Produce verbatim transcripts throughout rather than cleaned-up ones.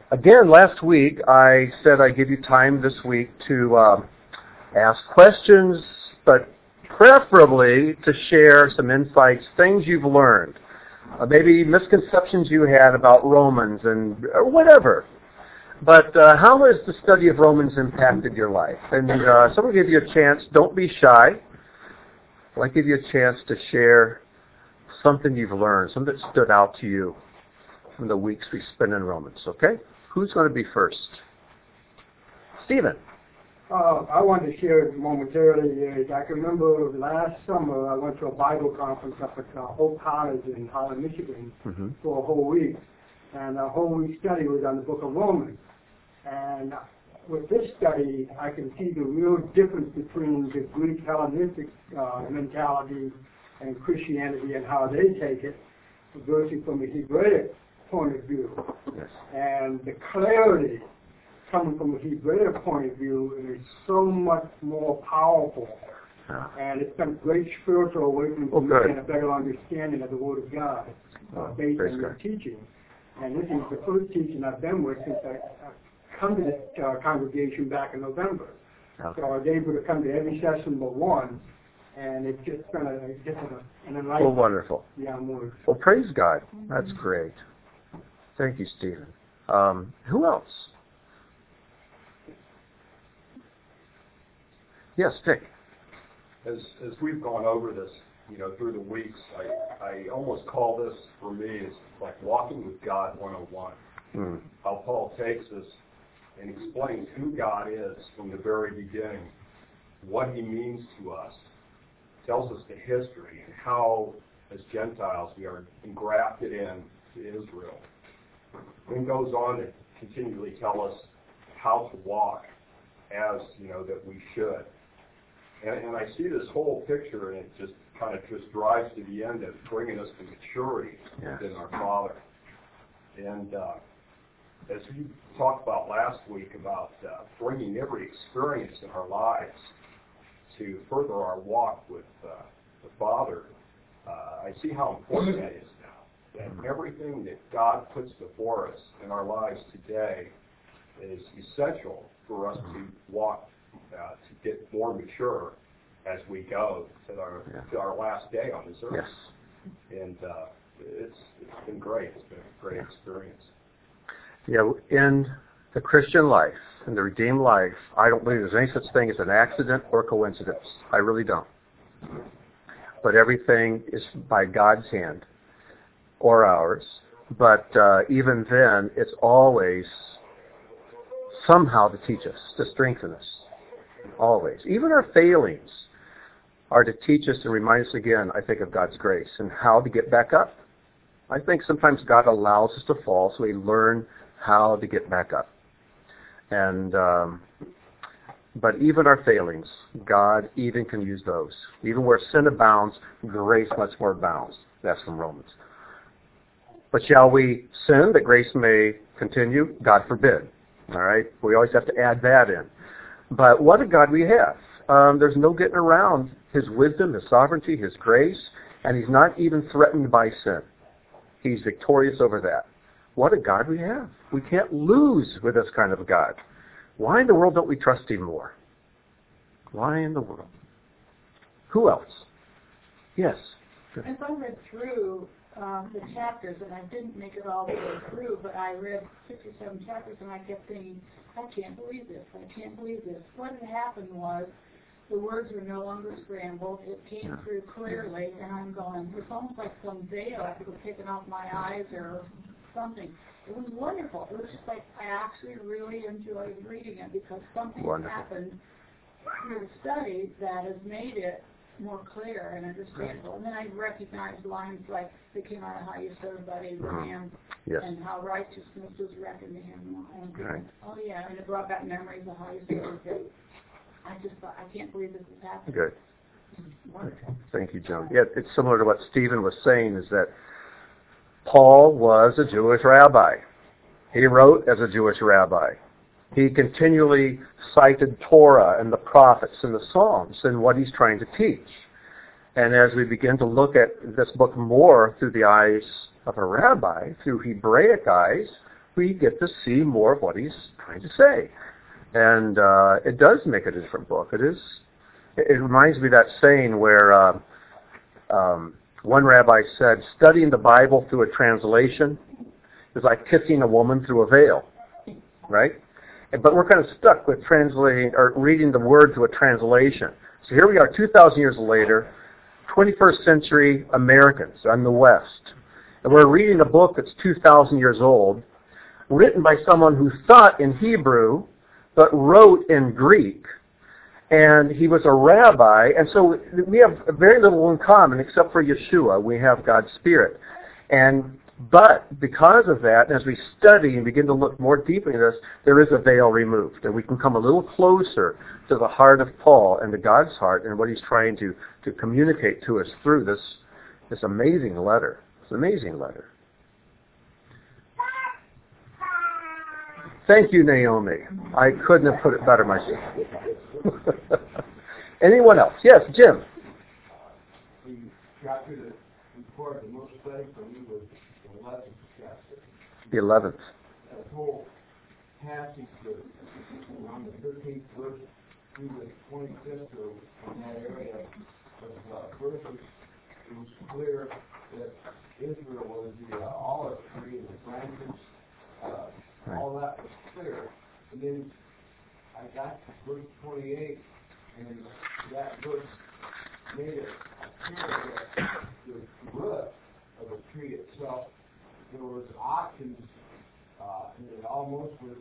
Again, last week I said I'd give you time this week to uh, ask questions, but preferably to share some insights, things you've learned, uh, maybe misconceptions you had about Romans and or whatever. But uh, how has the study of Romans impacted your life? And uh, so I'm going to give you a chance. Don't be shy. I'd like to give you a chance to share something you've learned, something that stood out to you from the weeks we spent in Romans, okay? Who's going to be first? Stephen. Uh, I wanted to share momentarily. Uh, I can remember last summer I went to a Bible conference up at uh, Hope College in Holland, Michigan, mm-hmm. for a whole week. And a whole week study was on the book of Romans. And with this study, I can see the real difference between the Greek Hellenistic uh, mentality and Christianity and how they take it versus from the Hebraic point of view. Yes. And the clarity coming from a Hebraic point of view is so much more powerful. Yeah. And it's been great spiritual awakening for me and a better understanding of the Word of God uh, oh, based on your teaching. And this is the first teaching I've been with since I, I've come to this uh, congregation back in November. Okay. So I was able to come to every session but one, and it's just been a, just an enlightenment. Well, wonderful. Yeah, more. Well, praise God. That's great. Thank you, Stephen. Um, who else? Yes, Dick. As as we've gone over this, you know, through the weeks, I, I almost call this, for me, is like walking with God one oh one. Mm. How Paul takes us and explains who God is from the very beginning, what he means to us, tells us the history and how, as Gentiles, we are engrafted in to Israel. Then goes on to continually tell us how to walk as, you know, that we should. And, and I see this whole picture, and it just kind of just drives to the end of bringing us to maturity yes. within our Father. And uh, as we talked about last week about uh, bringing every experience in our lives to further our walk with uh, the Father, uh, I see how important that is now. That everything that God puts before us in our lives today is essential for us to walk Uh, to get more mature as we go to our yeah. to our last day on this earth. Yes. And uh, it's it's been great. It's been a great experience. Yeah, in the Christian life, in the redeemed life, I don't believe there's any such thing as an accident or coincidence. I really don't. But everything is by God's hand or ours. But uh, even then, it's always somehow to teach us, to strengthen us. Always. Even our failings are to teach us and remind us again, I think, of God's grace and how to get back up. I think sometimes God allows us to fall so we learn how to get back up. And um, but even our failings, God even can use those. Even where sin abounds, grace much more abounds. That's from Romans. But shall we sin that grace may continue? God forbid. All right? We always have to add that in. But what a God we have. Um, there's no getting around his wisdom, his sovereignty, his grace, and he's not even threatened by sin. He's victorious over that. What a God we have. We can't lose with this kind of a God. Why in the world don't we trust him more? Why in the world? Who else? Yes. As I read through um, the chapters, and I didn't make it all the way through, but I read six or seven chapters, and I kept thinking, I can't believe this. I can't believe this. What had happened was the words were no longer scrambled. It came yeah. through clearly, and I'm going, it's almost like some veil was taken off my eyes or something. It was wonderful. It was just like I actually really enjoyed reading it because something wonderful. happened through the study that has made it more clear and understandable. Right. And then I recognized lines like that came out of how you said about Abraham mm-hmm. yes. and how righteousness was reckoned to him. And right. oh yeah, and it brought back memories of how you said it. I just thought, I can't believe this is happening. Good. Wonderful. Thank you, Joan. Yeah, it's similar to what Stephen was saying, is that Paul was a Jewish rabbi. He wrote as a Jewish rabbi. He continually cited Torah and the prophets and the Psalms and what he's trying to teach. And as we begin to look at this book more through the eyes of a rabbi, through Hebraic eyes, we get to see more of what he's trying to say. And uh, it does make it a different book. It is. It, it reminds me of that saying where uh, um, one rabbi said, studying the Bible through a translation is like kissing a woman through a veil, right? But we're kind of stuck with translating or reading the word through a translation. So here we are two thousand years later, twenty-first century Americans in the West. And we're reading a book that's two thousand years old, written by someone who thought in Hebrew, but wrote in Greek. And he was a rabbi, and so we have very little in common except for Yeshua. We have God's Spirit. And But because of that, as we study and begin to look more deeply at this, there is a veil removed. And we can come a little closer to the heart of Paul and to God's heart and what he's trying to, to communicate to us through this, this amazing letter. It's an amazing letter. Thank you, Naomi. I couldn't have put it better myself. Anyone else? Yes, Jim. The chapter that reported the most study for me was the eleventh chapter. The eleventh. That whole passage around the thirteenth verse through the twenty-fifth or in that area of uh, verses, it was clear that Israel was the uh, olive tree and the branches. Uh, Right. All that was clear. And then I got to verse twenty-eight, and that verse made it appear that the root of the tree itself, there was options, uh, and it almost was,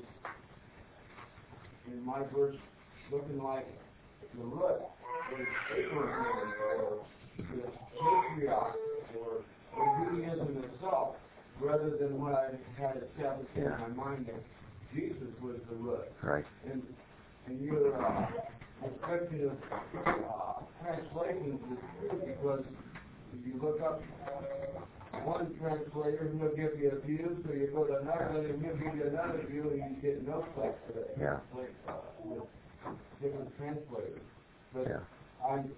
in my verse, looking like the root was Abraham or the patriarch or, or Judaism itself, rather than what I had established yeah. in my mind that Jesus was the root. Right. And, and your uh, description of uh, translations is true because if you look up one translator, he'll give you a view, so you go to another, and he'll give you another view, and you get no place to yeah. translate uh, with different translators. But yeah. I'm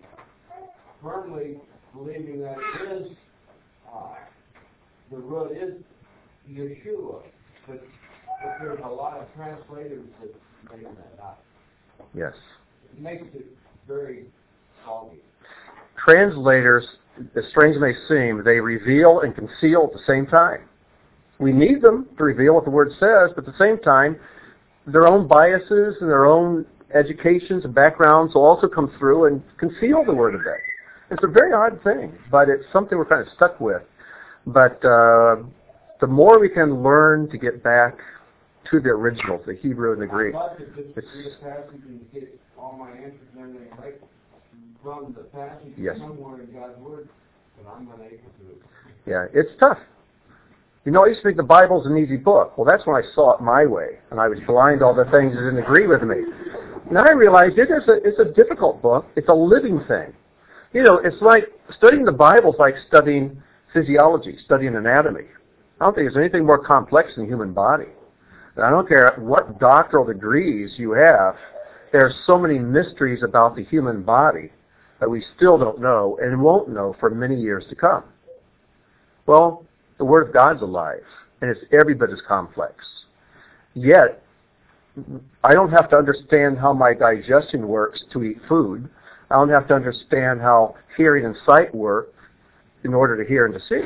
firmly believing that it is uh, the root is Yeshua, but, but there's a lot of translators that make that up. Yes. It makes it very foggy. Translators, as strange as they seem, they reveal and conceal at the same time. We need them to reveal what the Word says, but at the same time, their own biases and their own educations and backgrounds will also come through and conceal the Word of God. It's a very odd thing, but it's something we're kind of stuck with. But uh, the more we can learn to get back to the originals, the Hebrew and the Greek. I'd love to just read a passage and get all my answers and everything right from the passage yes. somewhere in God's Word, but I'm unable to. Yeah, it's tough. You know, I used to think the Bible's an easy book. Well, that's when I saw it my way, and I was blind to all the things that didn't agree with me. Now I realized it is a, it's a difficult book. It's a living thing. You know, it's like studying the Bible is like studying physiology, studying anatomy. I don't think there's anything more complex than the human body. And I don't care what doctoral degrees you have, there are so many mysteries about the human body that we still don't know and won't know for many years to come. Well, the Word of God's alive, and it's every bit as complex. Yet, I don't have to understand how my digestion works to eat food. I don't have to understand how hearing and sight work in order to hear and to see.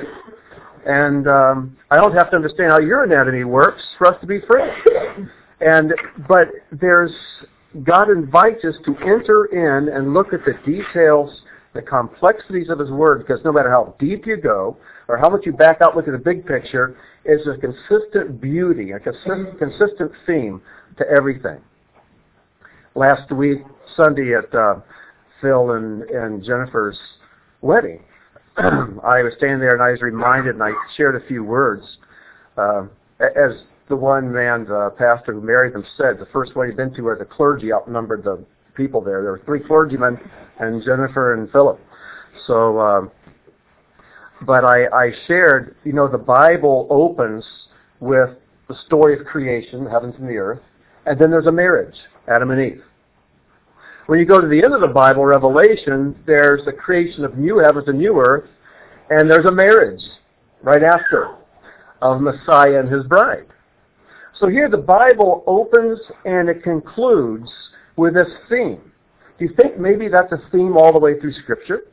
And um, I don't have to understand how your anatomy works for us to be free. And but there's God invites us to enter in and look at the details, the complexities of His Word, because no matter how deep you go or how much you back out, look at the big picture, is a consistent beauty, a consistent, consistent theme to everything. Last week, Sunday at uh, Phil and, and Jennifer's wedding, I was standing there and I was reminded, and I shared a few words. Uh, as the one man, the pastor who married them, said, the first wedding he'd been to where the clergy outnumbered the people there. There were three clergymen and Jennifer and Philip. So, um, but I, I shared, you know, the Bible opens with the story of creation, the heavens and the earth, and then there's a marriage, Adam and Eve. When you go to the end of the Bible, Revelation, there's the creation of new heavens and new earth, and there's a marriage right after of Messiah and His bride. So here the Bible opens and it concludes with this theme. Do you think maybe that's a theme all the way through Scripture?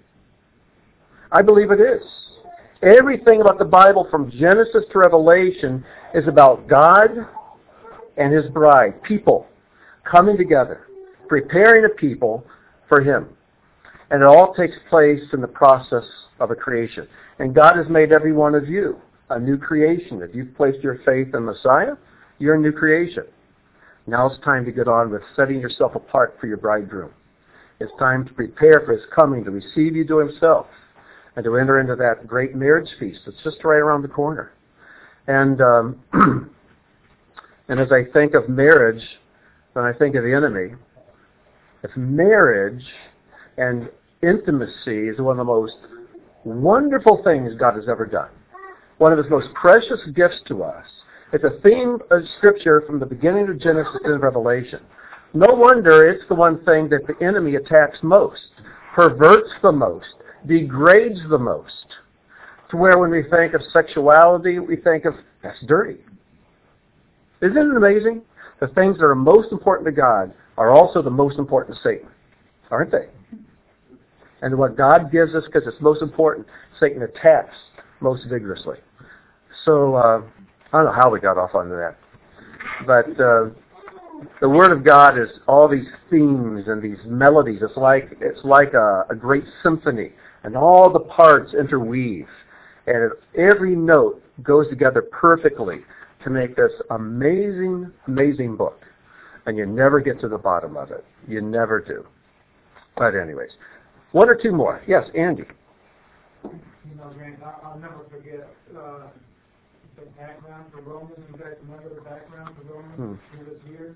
I believe it is. Everything about the Bible from Genesis to Revelation is about God and His bride, people, coming together, preparing a people for Him. And it all takes place in the process of a creation. And God has made every one of you a new creation. If you've placed your faith in Messiah, you're a new creation. Now it's time to get on with setting yourself apart for your bridegroom. It's time to prepare for His coming, to receive you to Himself, and to enter into that great marriage feast that's just right around the corner. And um, and as I think of marriage, when I think of the enemy, if marriage and intimacy is one of the most wonderful things God has ever done, one of His most precious gifts to us. It's a theme of Scripture from the beginning of Genesis to Revelation. No wonder it's the one thing that the enemy attacks most, perverts the most, degrades the most, to where when we think of sexuality, we think of, that's dirty. Isn't it amazing? The things that are most important to God are also the most important to Satan, aren't they? And what God gives us, because it's most important, Satan attacks most vigorously. So, uh, I don't know how we got off onto that. But uh, the Word of God is all these themes and these melodies. It's like it's like a, a great symphony, and all the parts interweave. And every note goes together perfectly to make this amazing, amazing book. And you never get to the bottom of it. You never do. But anyways, one or two more. Yes, Andy. You know, Grant, I'll never forget uh, the background for Romans. You guys remember the background for Romans hmm. through this year?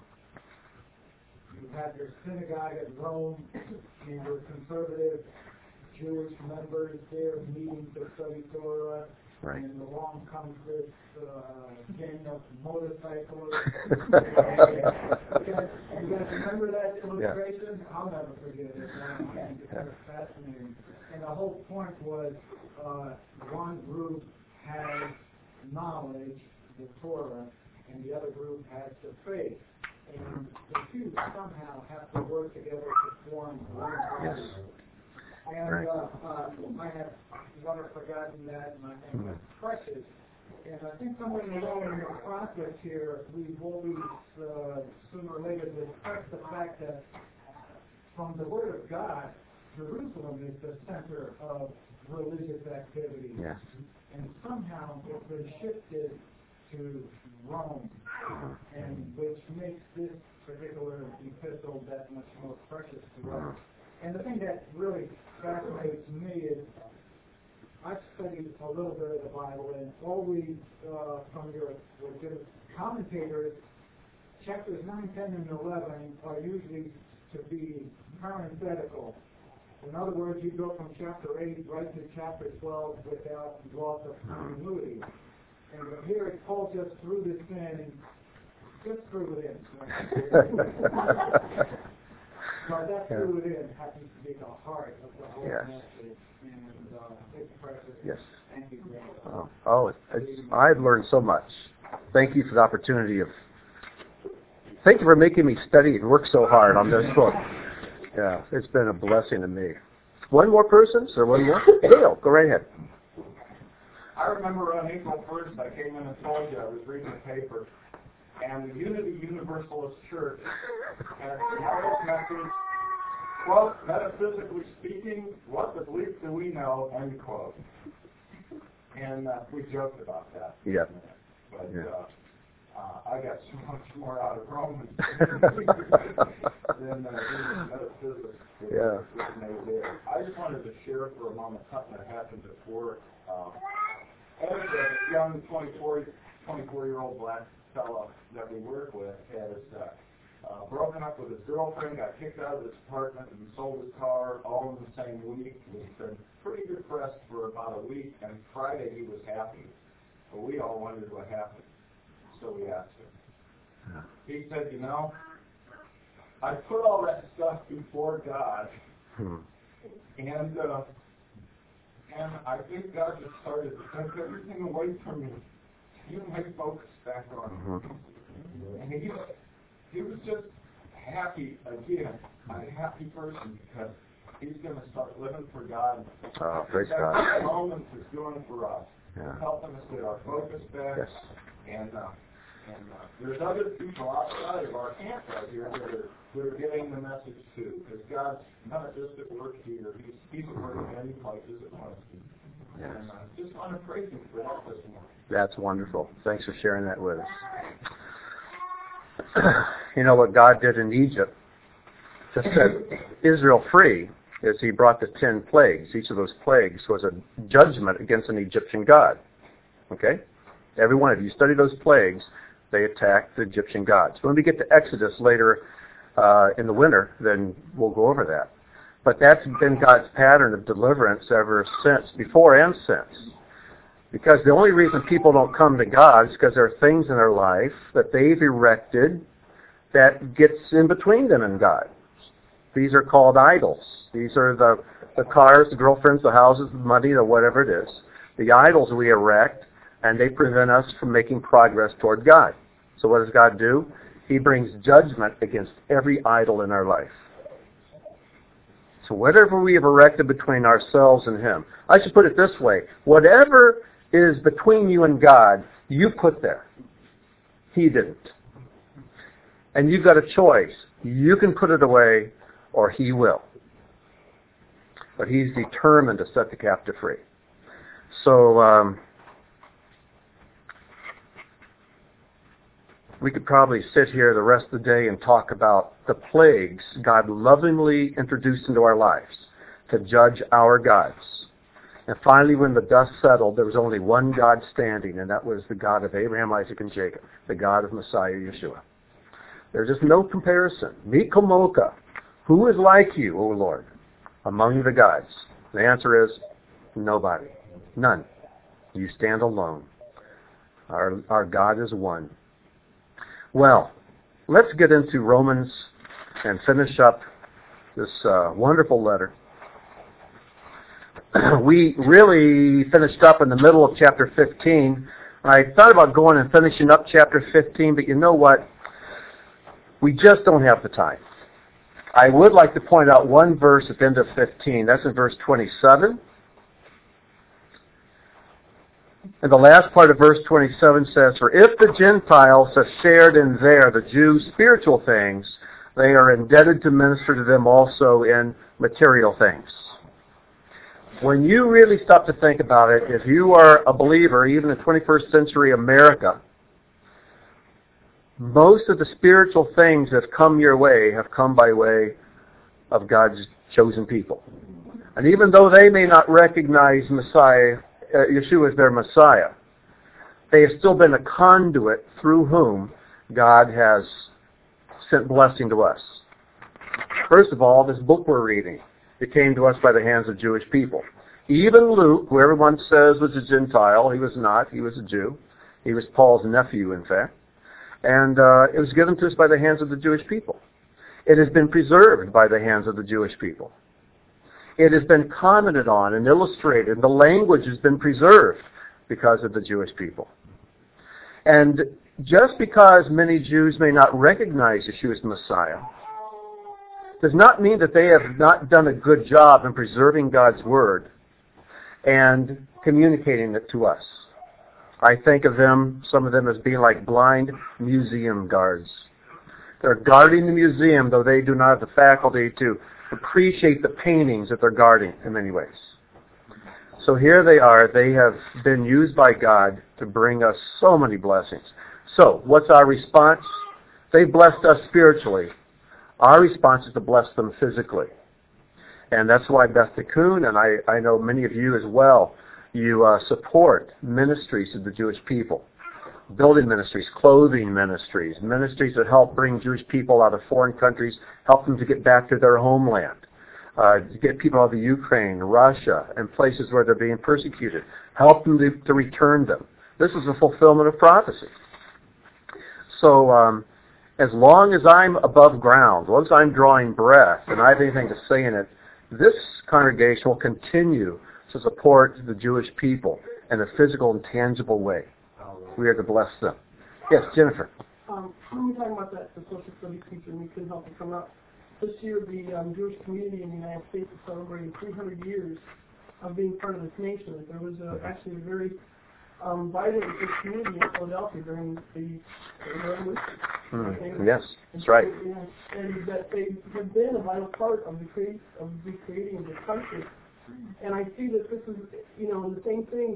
You had your synagogue at Rome, and your conservative Jewish members there meeting to study Torah. Right. And along comes this uh, gang of motorcyclists. you, guys, you guys remember that illustration? Yeah. I'll never forget it. Um, it's kind of fascinating. And the whole point was uh, one group has knowledge, the Torah, and the other group has the faith. And the two somehow have to work together to form one body. Yes. And right. uh, uh, I have never forgotten that, and I think that's precious. And I think somewhere along in the process here, we've always, uh, sooner or later, discussed the fact that from the Word of God, Jerusalem is the center of religious activity. Yes. And somehow it's been shifted to Rome, and which makes this particular epistle that much more precious to us. And the thing that really fascinates me is I've studied a little bit of the Bible, and always uh, from your legitimate commentators, chapters nine, ten, and eleven are usually to be parenthetical. In other words, you go from chapter eight right to chapter twelve without loss of continuity. And here it pulls us through this thing, just through it in. But that through it in happens to be the heart of the whole yes. message. And uh, it's precious. Yes. Thank you, Grant. Oh, oh it's, it's, I've learned so much. Thank you for the opportunity of, thank you for making me study and work so hard on this book. Yeah, it's been a blessing to me. One more person? Is there one more? Dale, go right ahead. I remember on April first, I came in and told you I was reading the paper, and the Unity Universalist Church has a message, quote, metaphysically speaking, what the bleep do we know, end quote. And uh, we joked about that. Yeah. But yeah. Uh, uh, I got so much more out of Romans than uh, metaphysics. Yeah. I just wanted to share for a moment something that happened at work. Um, as a young twenty-four-year-old black fellow that we work with has uh, uh, broken up with his girlfriend, got kicked out of his apartment, and sold his car all in the same week. He's been pretty depressed for about a week, and Friday he was happy. But we all wondered what happened, so we asked him. He said, you know, I put all that stuff before God, hmm. and uh, and I think God just started to take everything away from me. you my focus back on him. Mm-hmm. And he, he was just happy, again, a happy person because he's going to start living for God. Oh, praise That's God. what Romans is doing for us. Yeah. It's helping us get our focus back. Yes. And, uh, and uh, there's other people outside of our camp right here that are, that are getting the message too. Because God's not just at work here. He's, he's at work in many places at once. Yes. And I uh, just want to praise him for that this morning. That's wonderful. Thanks for sharing that with us. You know what God did in Egypt to set Israel free is he brought the ten plagues. Each of those plagues was a judgment against an Egyptian god. Okay? Every one of you study those plagues, they attacked the Egyptian gods. When we get to Exodus later uh, in the winter, then we'll go over that. But that's been God's pattern of deliverance ever since, before and since. Because the only reason people don't come to God is because there are things in their life that they've erected that gets in between them and God. These are called idols. These are the, the cars, the girlfriends, the houses, the money, the whatever it is. The idols we erect, and they prevent us from making progress toward God. So what does God do? He brings judgment against every idol in our life. So whatever we have erected between ourselves and Him. I should put it this way. Whatever is between you and God, you put there. He didn't. And you've got a choice. You can put it away, or He will. But He's determined to set the captive free. So um, we could probably sit here the rest of the day and talk about the plagues God lovingly introduced into our lives to judge our gods. And finally, when the dust settled, there was only one God standing, and that was the God of Abraham, Isaac, and Jacob, the God of Messiah, Yeshua. There's just no comparison. Mikomoka, who is like you, O Lord, among the gods? The answer is nobody. None. You stand alone. Our, our God is one. Well, let's get into Romans and finish up this uh, wonderful letter. We really finished up in the middle of chapter fifteen. I thought about going and finishing up chapter fifteen, but you know what? We just don't have the time. I would like to point out one verse at the end of fifteen. That's in verse twenty-seven. And the last part of verse twenty-seven says, "For if the Gentiles have shared in their, the Jews' spiritual things, they are indebted to minister to them also in material things." When you really stop to think about it, if you are a believer, even in twenty-first century America, most of the spiritual things that have come your way have come by way of God's chosen people. And even though they may not recognize Messiah, uh, Yeshua as their Messiah, they have still been a conduit through whom God has sent blessing to us. First of all, this book we're reading, it came to us by the hands of Jewish people. Even Luke, who everyone says was a Gentile, he was not. He was a Jew. He was Paul's nephew, in fact. And uh, it was given to us by the hands of the Jewish people. It has been preserved by the hands of the Jewish people. It has been commented on and illustrated. The language has been preserved because of the Jewish people. And just because many Jews may not recognize Yeshua as Messiah does not mean that they have not done a good job in preserving God's Word and communicating it to us. I think of them, some of them, as being like blind museum guards. They're guarding the museum, though they do not have the faculty to appreciate the paintings that they're guarding in many ways. So here they are. They have been used by God to bring us so many blessings. So what's our response? They blessed us spiritually. Our response is to bless them physically. And that's why Beth Tikkun, and I, I know many of you as well, you uh, support ministries of the Jewish people. Building ministries, clothing ministries, ministries that help bring Jewish people out of foreign countries, help them to get back to their homeland, uh, to get people out of the Ukraine, Russia, and places where they're being persecuted, help them to, to return them. This is a fulfillment of prophecy. So um, as long as I'm above ground, as long as I'm drawing breath and I have anything to say in it, this congregation will continue to support the Jewish people in a physical and tangible way. We are to bless them. Yes, Jennifer. Um, when we talking about that, the social studies teacher, and we couldn't help it come up. This year, the um, Jewish community in the United States is celebrating three hundred years of being part of this nation. There was a, actually a very um, vibrant Jewish community in Philadelphia during the, the Revolution. Mm. Yes, that's right. And, and that they have been a vital part of the create of the creating of this country. And I see that this is, you know, the same thing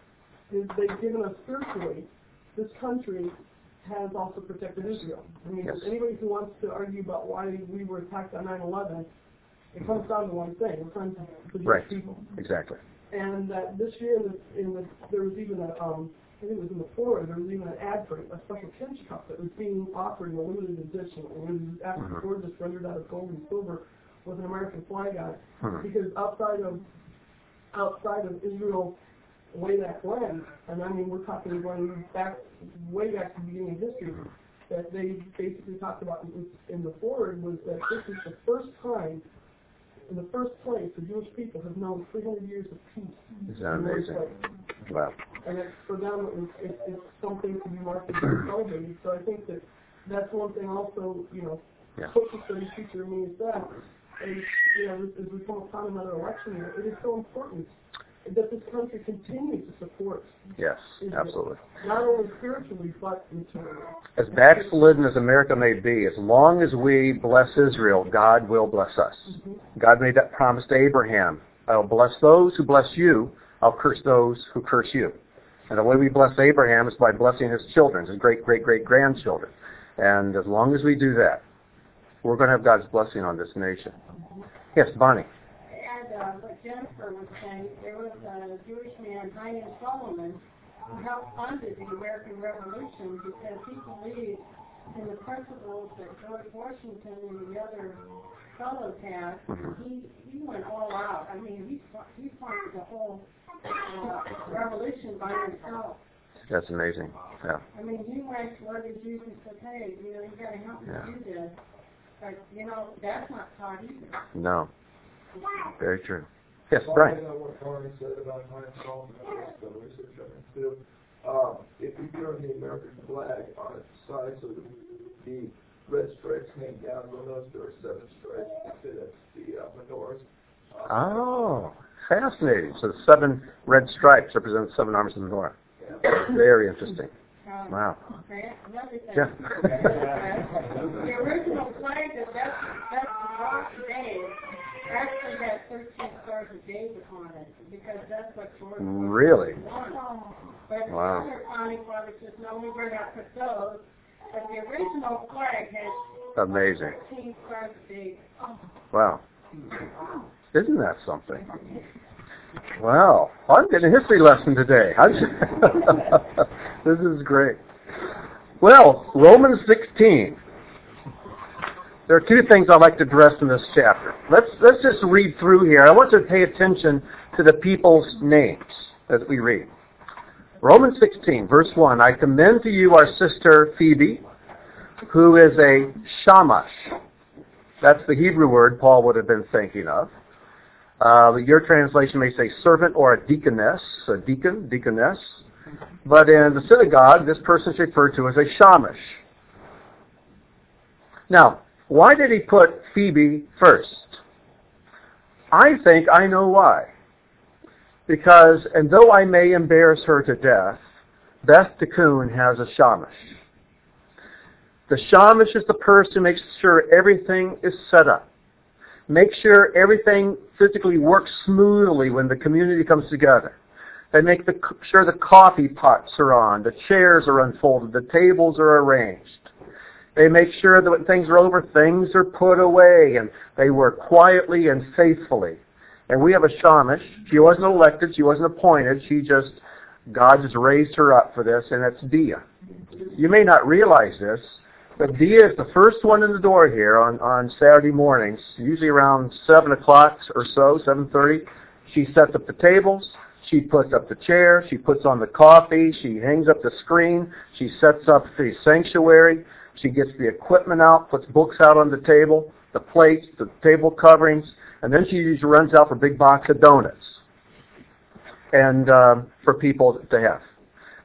is they've given us spiritually. This country has also protected Israel. I mean, yes. Anybody who wants to argue about why we were attacked on nine eleven, it comes down to one thing: it's on the Jewish right. people. Exactly. And uh, this year, in the, in the, there was even a, um, I think it was in the Florida, there was even an ad for a special pinch cup that was being offered in a limited edition. It was absolutely mm-hmm. gorgeous, rendered out of gold and silver, with an American flag on it. Mm-hmm. Because outside of outside of Israel, way back when, and I mean we're talking going back way back to the beginning of history, that they basically talked about in the forward was that this is the first time, in the first place, the Jewish people have known three hundred years of peace. Is that amazing? Wow. And it's, for them, it was, it, it's something to be marked and celebrated. So I think that that's one thing also, you know, yeah. social studies teacher means that. And, you know, as we come upon another election year, it is so important that this country continues to support. Yes, Israel, absolutely. Not only spiritually, but materially. As backslidden as America may be, as long as we bless Israel, God will bless us. Mm-hmm. God made that promise to Abraham. I'll bless those who bless you. I'll curse those who curse you. And the way we bless Abraham is by blessing his children, his great, great, great grandchildren. And as long as we do that, we're going to have God's blessing on this nation. Mm-hmm. Yes, Bonnie. And uh, what Jennifer was saying, there was a Jewish man, Chaim Solomon, who helped funded the American Revolution because he believed in the principles that George Washington and the other fellows had. Mm-hmm. He he went all out. I mean, he he funded the whole uh, revolution by himself. That's amazing. Yeah. I mean, he went to other Jews and said, "Hey, you know, you got to help me yeah. do this." But you know, that's not taught either. No. Very true. Yes, Brian. I know what Barney said about Chaim Solomon, the research I can do. Um, if you turn the American flag on its side so the, the red stripes hang down, you'll notice there are seven stripes. That's the uh, menorahs. Uh, oh, fascinating. So the seven red stripes represent the seven arms of the menorah. Yeah. Very interesting. Um, wow. Okay, another thing. Yeah. The original flag that that's, that's the cross today actually has thirteen stars of David on it because that's what George really? wanted. But wow. the other founding fathers just no, we better not put those. But the original flag has amazing. thirteen stars of David. Oh. Wow. Isn't that something? Wow. I'm getting a history lesson today. This is great. Well, Romans sixteen. There are two things I'd like to address in this chapter. Let's let's just read through here. I want you to pay attention to the people's names as we read. Romans sixteen, verse one. I commend to you our sister Phoebe, who is a shamash. That's the Hebrew word Paul would have been thinking of. Uh, your translation may say servant or a deaconess, a deacon, deaconess. But in the synagogue, this person is referred to as a shamash. Now, why did he put Phoebe first? I think I know why. Because, and though I may embarrass her to death, Beth Tikkun has a shamash. The shamash is the person who makes sure everything is set up. Make sure everything physically works smoothly when the community comes together. They make the, sure the coffee pots are on, the chairs are unfolded, the tables are arranged. They make sure that when things are over, things are put away, and they work quietly and faithfully. And we have a shamash. She wasn't elected, she wasn't appointed, she just, God just raised her up for this, and that's Dia. You may not realize this, but Dia is the first one in the door here on, on Saturday mornings, usually around seven o'clock or so, seven thirty. She sets up the tables, she puts up the chair, she puts on the coffee, she hangs up the screen, she sets up the sanctuary, she gets the equipment out, puts books out on the table, the plates, the table coverings, and then she usually runs out for a big box of donuts and um, for people to have.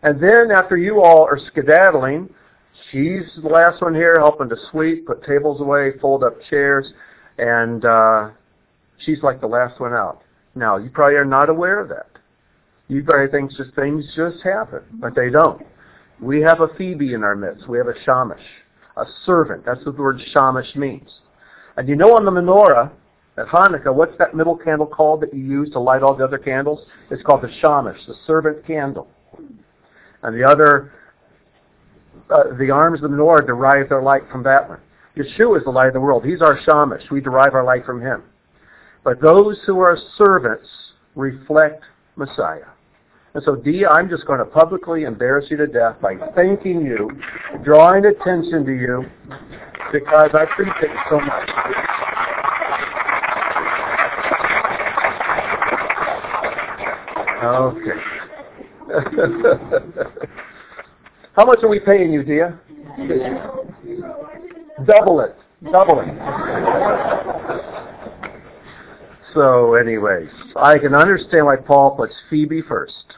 And then after you all are skedaddling, she's the last one here helping to sweep, put tables away, fold up chairs, and uh, she's like the last one out. Now, you probably are not aware of that. You probably think just things just happen, but they don't. We have a Phoebe in our midst. We have a shamash, a servant. That's what the word shamash means. And you know on the menorah at Hanukkah, what's that middle candle called that you use to light all the other candles? It's called the shamash, the servant candle. And the other, uh, the arms of the menorah derive their light from that one. Yeshua is the light of the world. He's our shamash. We derive our light from him. But those who are servants reflect Messiah. And so, Dee, I'm just going to publicly embarrass you to death by thanking you, drawing attention to you, because I appreciate it so much. Okay. How much are we paying you, Dia? Double it. Double it. So anyways, I can understand why Paul puts Phoebe first.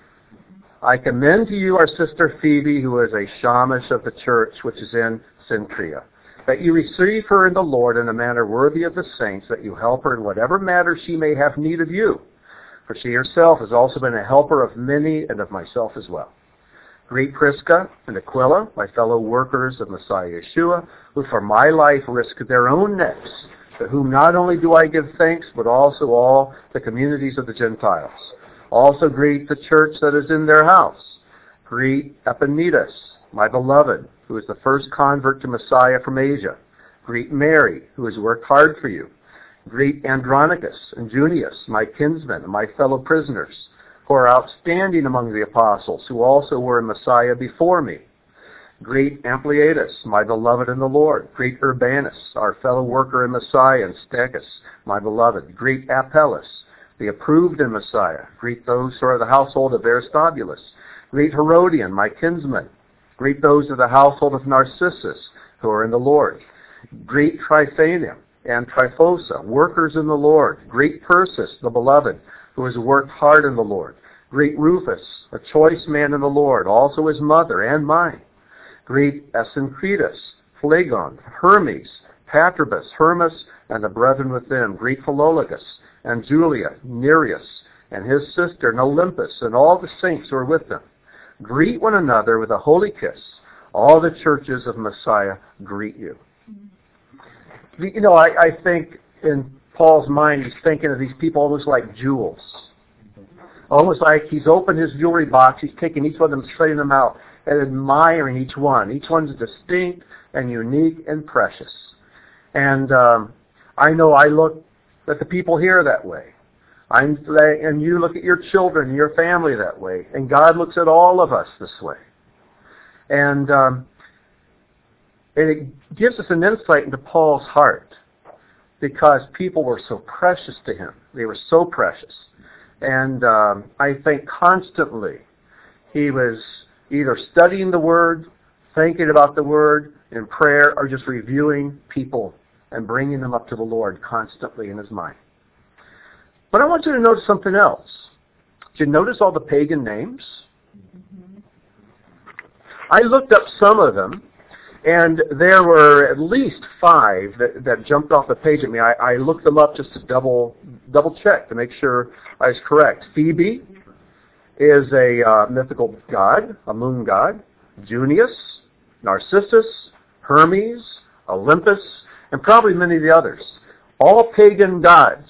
I commend to you our sister Phoebe, who is a shamash of the church which is in Cenchrea, that you receive her in the Lord in a manner worthy of the saints, that you help her in whatever matter she may have need of you. For she herself has also been a helper of many and of myself as well. Greet Prisca and Aquila, my fellow workers of Messiah Yeshua, who for my life risked their own necks, to whom not only do I give thanks, but also all the communities of the Gentiles. Also greet the church that is in their house. Greet Epanetus, my beloved, who is the first convert to Messiah from Asia. Greet Mary, who has worked hard for you. Greet Andronicus and Junius, my kinsmen and my fellow prisoners, who are outstanding among the apostles, who also were in Messiah before me. Greet Ampliatus, my beloved in the Lord. Greet Urbanus, our fellow worker in Messiah, and Stachys, my beloved. Greet Apelles, the approved in Messiah. Greet those who are the household of Aristobulus. Greet Herodian, my kinsman. Greet those of the household of Narcissus, who are in the Lord. Greet Tryphena and Tryphosa, workers in the Lord. Greet Persis, the beloved, who has worked hard in the Lord. Greet Rufus, a choice man in the Lord, also his mother and mine. Greet Asyncritus, Phlegon, Hermes, Patrobas, Hermas, and the brethren with them. Greet Philologus and Julia, Nereus, and his sister, and Olympus, and all the saints who are with them. Greet one another with a holy kiss. All the churches of Messiah greet you. You know, I, I think in Paul's mind, he's thinking of these people almost like jewels. Almost like he's opened his jewelry box, he's taking each one of them, setting them out, and admiring each one. Each one's distinct and unique and precious. And um, I know I look at the people here that way. I'm, and you look at your children and your family that way. And God looks at all of us this way. And, um, and it gives us an insight into Paul's heart, because people were so precious to him. They were so precious. And um, I think constantly he was either studying the Word, thinking about the Word in prayer, or just reviewing people and bringing them up to the Lord constantly in his mind. But I want you to notice something else. Did you notice all the pagan names? I looked up some of them, and there were at least five that, that jumped off the page at me. I, I looked them up just to double double check to make sure I was correct. Phoebe is a uh, mythical god, a moon god. Junius, Narcissus, Hermes, Olympus, and probably many of the others. All pagan gods.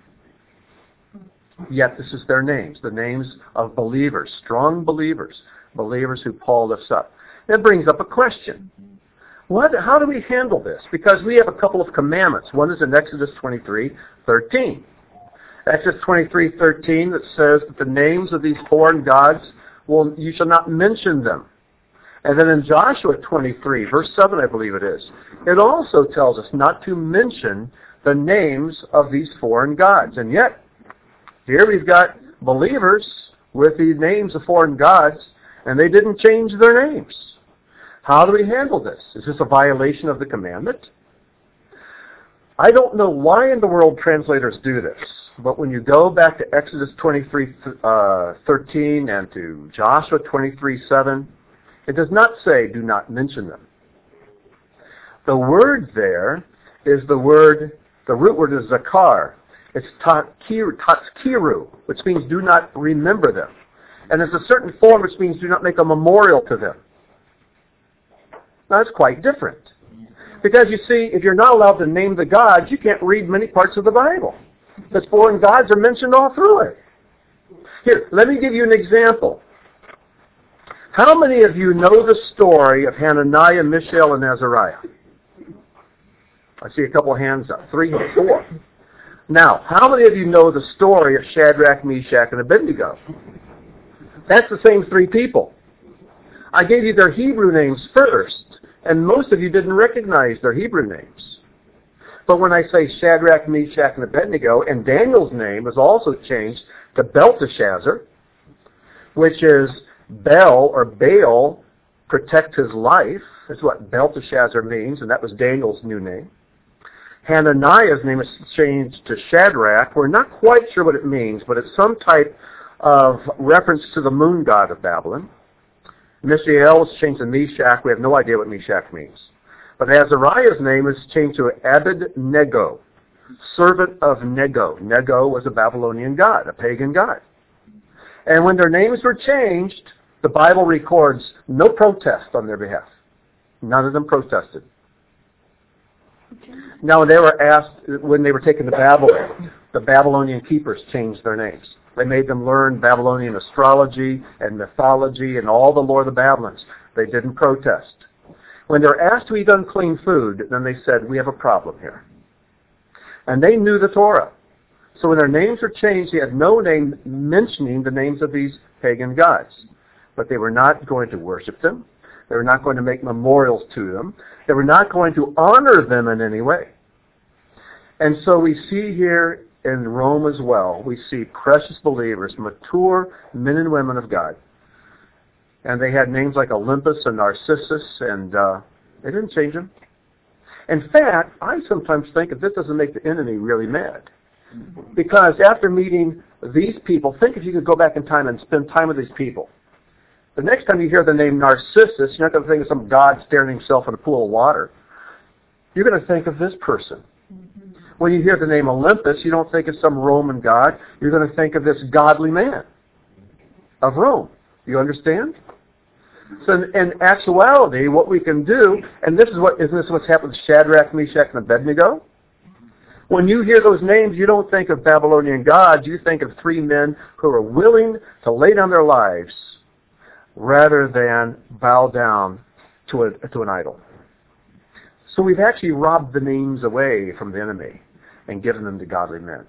Yet this is their names, the names of believers, strong believers, believers who Paul lifts up. It brings up a question. What, how do we handle this? Because we have a couple of commandments. One is in Exodus twenty-three thirteen. Exodus twenty-three thirteen that says that the names of these foreign gods, well, you shall not mention them. And then in Joshua twenty-three, verse seven, I believe it is, it also tells us not to mention the names of these foreign gods. And yet, here we've got believers with the names of foreign gods, and they didn't change their names. How do we handle this? Is this a violation of the commandment? I don't know why in the world translators do this, but when you go back to Exodus twenty-three, uh, thirteen and to Joshua twenty-three, seven, it does not say do not mention them. The word there is the word, the root word is zakar. It's tatskiru, which means do not remember them. And it's a certain form which means do not make a memorial to them. Now that's quite different. Because you see, if you're not allowed to name the gods, you can't read many parts of the Bible. Because foreign gods are mentioned all through it. Here, let me give you an example. How many of you know the story of Hananiah, Mishael, and Azariah? I see a couple of hands up. Three, four. Now, how many of you know the story of Shadrach, Meshach, and Abednego? That's the same three people. I gave you their Hebrew names first, and most of you didn't recognize their Hebrew names. But when I say Shadrach, Meshach, and Abednego, and Daniel's name is also changed to Belteshazzar, which is Bel or Baal, protect his life. That's what Belteshazzar means, and that was Daniel's new name. Hananiah's name is changed to Shadrach. We're not quite sure what it means, but it's some type of reference to the moon god of Babylon. Mishael is changed to Meshach. We have no idea what Meshach means. But Azariah's name is changed to Abednego, servant of Nego. Nego was a Babylonian god, a pagan god. And when their names were changed, the Bible records no protest on their behalf. None of them protested. Now, they were asked, when they were taken to Babylon, the Babylonian keepers changed their names. They made them learn Babylonian astrology and mythology and all the lore of the Babylons. They didn't protest. When they were asked to eat unclean food, then they said, we have a problem here. And they knew the Torah. So when their names were changed, they had no name mentioning the names of these pagan gods. But they were not going to worship them. They were not going to make memorials to them. They were not going to honor them in any way. And so we see here in Rome as well, we see precious believers, mature men and women of God. And they had names like Olympus and Narcissus, and uh, they didn't change them. In fact, I sometimes think if this doesn't make the enemy really mad. Because after meeting these people, think if you could go back in time and spend time with these people. The next time you hear the name Narcissus, you're not going to think of some god staring himself in a pool of water. You're going to think of this person. Mm-hmm. When you hear the name Olympus, you don't think of some Roman god. You're going to think of this godly man of Rome. You understand? So in, in actuality, what we can do, and this is what isn't this what's happened with Shadrach, Meshach, and Abednego? When you hear those names, you don't think of Babylonian gods. You think of three men who are willing to lay down their lives rather than bow down to a, to an idol. So we've actually robbed the names away from the enemy and given them to godly men.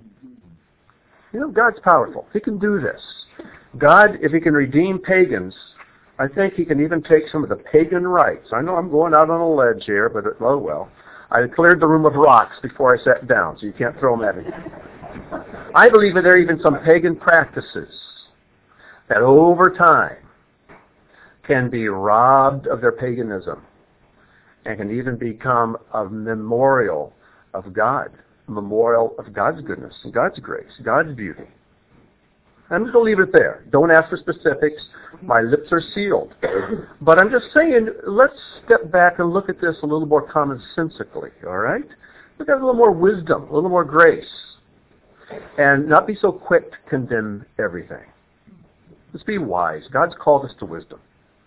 You know, God's powerful. He can do this. God, if he can redeem pagans, I think he can even take some of the pagan rites. I know I'm going out on a ledge here, but oh well. I cleared the room of rocks before I sat down, so you can't throw them at me. I believe that there are even some pagan practices that over time can be robbed of their paganism and can even become a memorial of God, a memorial of God's goodness, God's grace, God's beauty. I'm just going to leave it there. Don't ask for specifics. My lips are sealed. But I'm just saying, let's step back and look at this a little more commonsensically, all right? Look at a little more wisdom, a little more grace, and not be so quick to condemn everything. Let's be wise. God's called us to wisdom.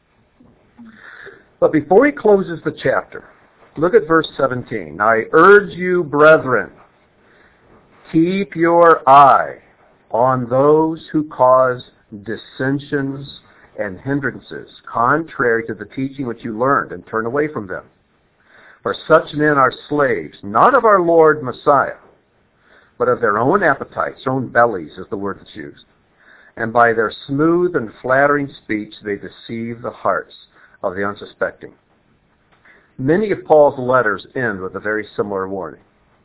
But before he closes the chapter, look at verse seventeen. I urge you, brethren, keep your eye on those who cause dissensions and hindrances, contrary to the teaching which you learned, and turn away from them. For such men are slaves, not of our Lord Messiah, but of their own appetites, their own bellies is the word that's used. And by their smooth and flattering speech they deceive the hearts of the unsuspecting. Many of Paul's letters end with a very similar warning.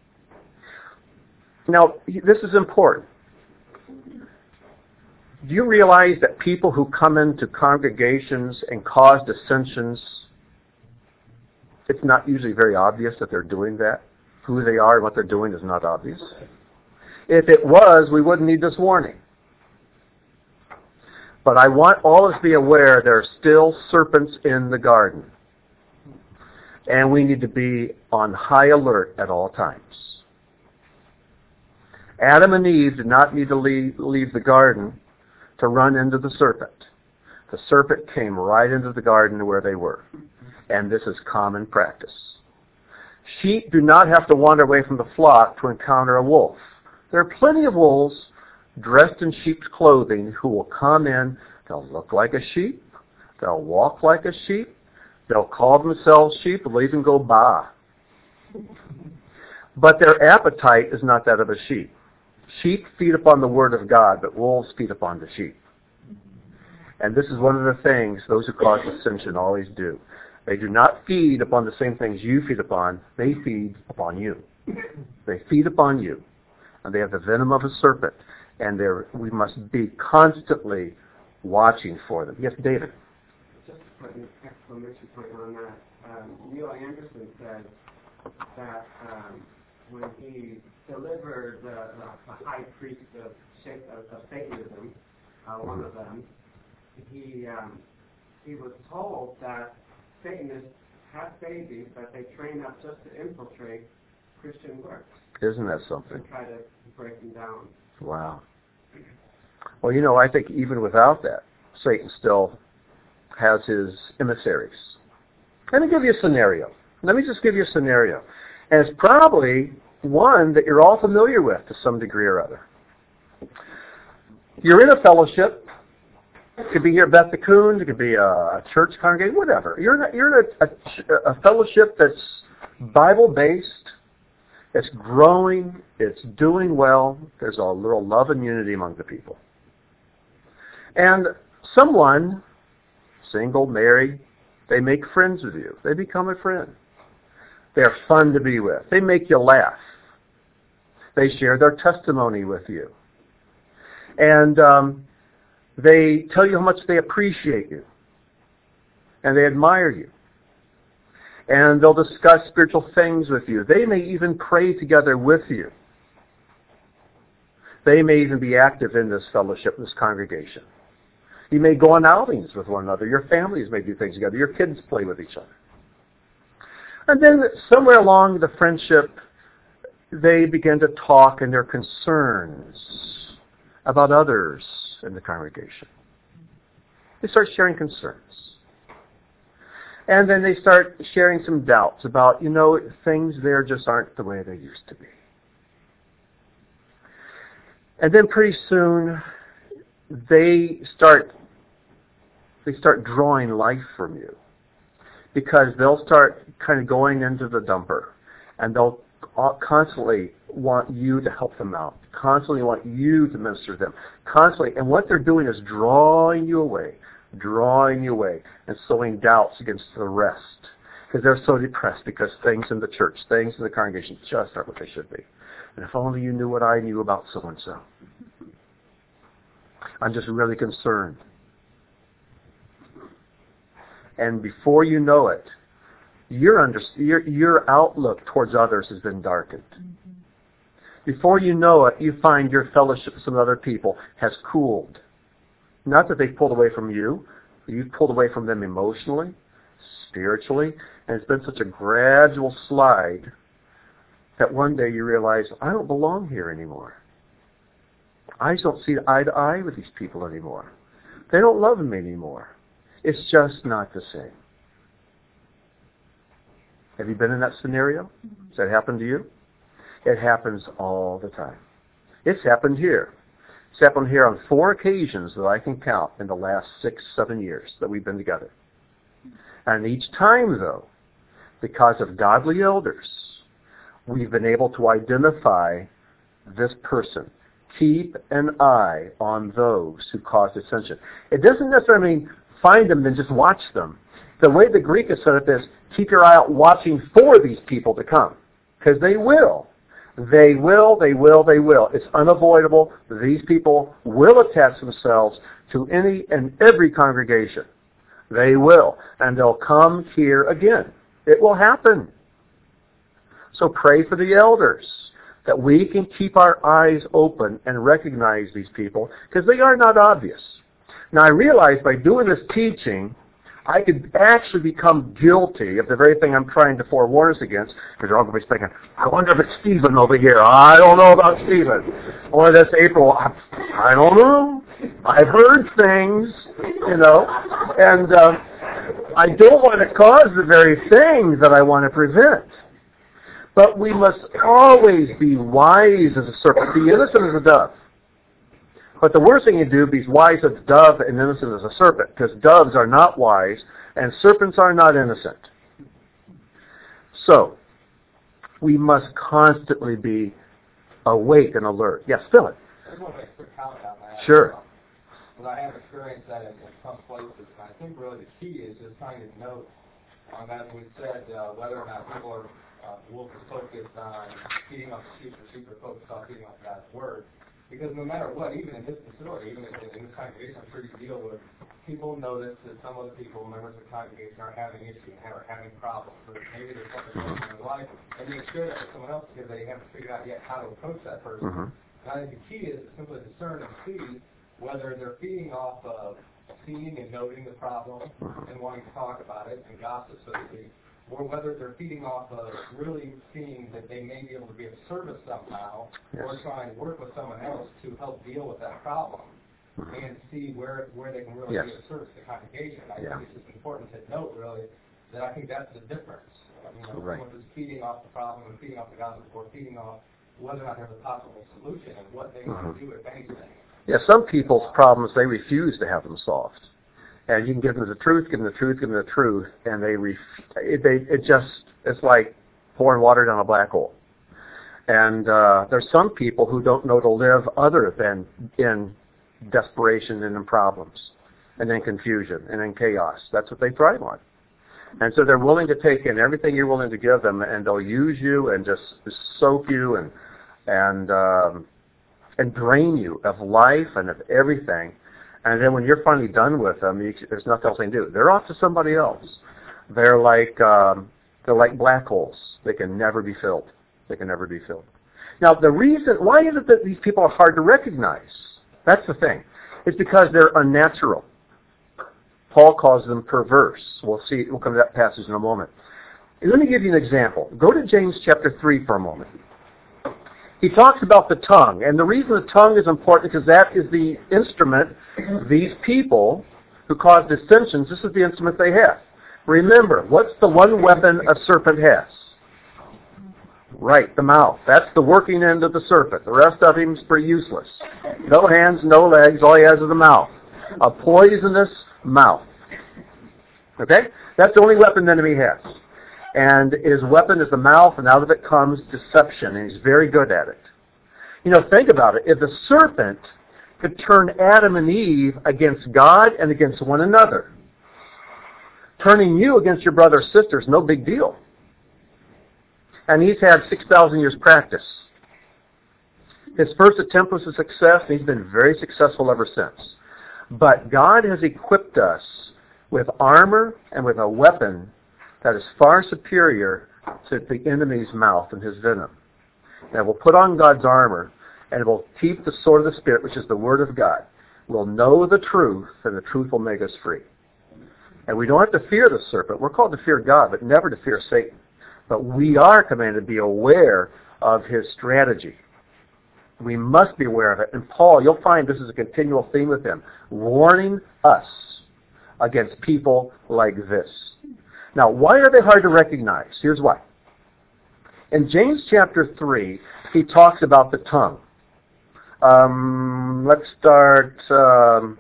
Now, this is important. Do you realize that people who come into congregations and cause dissensions, it's not usually very obvious that they're doing that? who they are and what they're doing is not obvious? If it was, we wouldn't need this warning. But I want all of us to be aware there are still serpents in the garden. And we need to be on high alert at all times. Adam and Eve did not need to leave, leave the garden to run into the serpent. The serpent came right into the garden where they were. And this is common practice. Sheep do not have to wander away from the flock to encounter a wolf. There are plenty of wolves dressed in sheep's clothing who will come in. They'll look like a sheep. They'll walk like a sheep. They'll call themselves sheep and they'll even go baa. But their appetite is not that of a sheep. Sheep feed upon the word of God, but wolves feed upon the sheep. And this is one of the things those who cause dissension always do. They do not feed upon the same things you feed upon. They feed upon you. They feed upon you. And they have the venom of a serpent. And we must be constantly watching for them. Yes, David? Just to put an exclamation point on that, um, Neil Anderson said that um, when he delivered the, uh, the high priest of, of, of Satanism, uh, one of them, he um, he was told that Satanists have babies that they train up just to infiltrate Christian works. Isn't that something? And try to break them down. Wow. Well, you know, I think even without that, Satan still has his emissaries. Let me give you a scenario. Let me just give you a scenario. And it's probably one that you're all familiar with to some degree or other. You're in a fellowship. It could be here at Beth Coon. It could be a church congregation, whatever. You're in a, you're in a, a, a fellowship that's Bible-based. It's growing. It's doing well. There's a little love and unity among the people. And someone, single, married, they make friends with you. They become a friend. They're fun to be with. They make you laugh. They share their testimony with you. And um, they tell you how much they appreciate you. And they admire you. And they'll discuss spiritual things with you. They may even pray together with you. They may even be active in this fellowship, this congregation. You may go on outings with one another. Your families may do things together. Your kids play with each other. And then somewhere along the friendship, they begin to talk in their concerns about others in the congregation. They start sharing concerns. And then they start sharing some doubts about, you know, things there just aren't the way they used to be. And then pretty soon, they start they start drawing life from you. Because they'll start kind of going into the dumper. And they'll constantly want you to help them out. Constantly want you to minister to them. Constantly. And what they're doing is drawing you away. Drawing you away. And sowing doubts against the rest. Because they're so depressed because things in the church, things in the congregation just aren't what they should be. And if only you knew what I knew about so-and-so. I'm just really concerned. And before you know it, your, under, your, your outlook towards others has been darkened. Mm-hmm. Before you know it, you find your fellowship with some other people has cooled. Not that they've pulled away from you. You've pulled away from them emotionally, spiritually, and it's been such a gradual slide that one day you realize, I don't belong here anymore. I just don't see eye to eye with these people anymore. They don't love me anymore. It's just not the same. Have you been in that scenario? Has that happened to you? It happens all the time. It's happened here. It's happened here on four occasions that I can count in the last six, seven years that we've been together. And each time, though, because of godly elders, we've been able to identify this person. Keep an eye on those who cause dissension. It doesn't necessarily mean find them and just watch them. The way the Greek is set up is keep your eye out watching for these people to come. Because they will. They will, they will, they will. It's unavoidable. These people will attach themselves to any and every congregation. They will. And they'll come here again. It will happen. So pray for the elders, that we can keep our eyes open and recognize these people, because they are not obvious. Now, I realize by doing this teaching, I could actually become guilty of the very thing I'm trying to forewarn us against, because they're all going to be thinking, I wonder if it's Stephen over here. I don't know about Stephen. Or this April, I, I don't know. I've heard things, you know, and uh, I don't want to cause the very thing that I want to prevent. But we must always be wise as a serpent, be innocent as a dove. But the worst thing you do, be wise as a dove and innocent as a serpent, because doves are not wise and serpents are not innocent. So, we must constantly be awake and alert. Yes, Philip. I just want to make a quick comment on that. Sure. Well, I have experienced that in, in some places, and I think really the key is just trying to note, um, as we said, uh, whether or not people are uh, will be focused on feeding off the sheep, or sheep are focused on feeding off God's word. Because no matter what, even in this facility, even in, in this congregation, I'm sure you deal with, people notice that some of the people, members of the congregation, are having issues, are having problems, or maybe there's something going on in their life, and they share that with someone else because they haven't figured out yet how to approach that person. Mm-hmm. And I think the key is to simply discern and see whether they're feeding off of seeing and noting the problem and wanting to talk about it and gossip, so to speak, or whether they're feeding off of really seeing that they may be able to be of service somehow, yes, or trying to work with someone else to help deal with that problem and see where where they can really yes. be of service to the congregation. I yeah. think it's just important to note, really, that I think that's the difference. You know, right. someone who's feeding off the problem and feeding off the gossip, or feeding off whether or not there's a possible solution and what they mm-hmm. want to do, if anything. Yeah, some people's problems, they refuse to have them solved. And you can give them the truth, give them the truth, give them the truth, and they, ref- it, they it just, it's like pouring water down a black hole. And uh, there's some people who don't know to live other than in desperation and in problems, and in confusion, and in chaos. That's what they thrive on. And so they're willing to take in everything you're willing to give them, and they'll use you and just soak you and and um, and drain you of life and of everything. And then when you're finally done with them, you, there's nothing else they can do. They're off to somebody else. They're like um, they're like black holes. They can never be filled. They can never be filled. Now, the reason why is it that these people are hard to recognize? That's the thing. It's because they're unnatural. Paul calls them perverse. We'll see. We'll come to that passage in a moment. Let me give you an example. Go to James chapter three for a moment. He talks about the tongue, and the reason the tongue is important is because that is the instrument, these people who cause dissensions, this is the instrument they have. Remember, what's the one weapon a serpent has? Right, the mouth. That's the working end of the serpent. The rest of him is pretty useless. No hands, no legs, all he has is the mouth. A poisonous mouth. Okay? That's the only weapon the enemy has. And his weapon is the mouth, and out of it comes deception, and he's very good at it. You know, think about it. If the serpent could turn Adam and Eve against God and against one another, turning you against your brother or sister is no big deal. And he's had six thousand years practice. His first attempt was a success, and he's been very successful ever since. But God has equipped us with armor and with a weapon that is far superior to the enemy's mouth and his venom. Now we'll put on God's armor, and we'll keep the sword of the Spirit, which is the Word of God. We'll know the truth, and the truth will make us free. And we don't have to fear the serpent. We're called to fear God, but never to fear Satan. But we are commanded to be aware of his strategy. We must be aware of it. And Paul, you'll find this is a continual theme with him, warning us against people like this. Now, why are they hard to recognize? Here's why. In James chapter three, he talks about the tongue. Um, let's start... Um,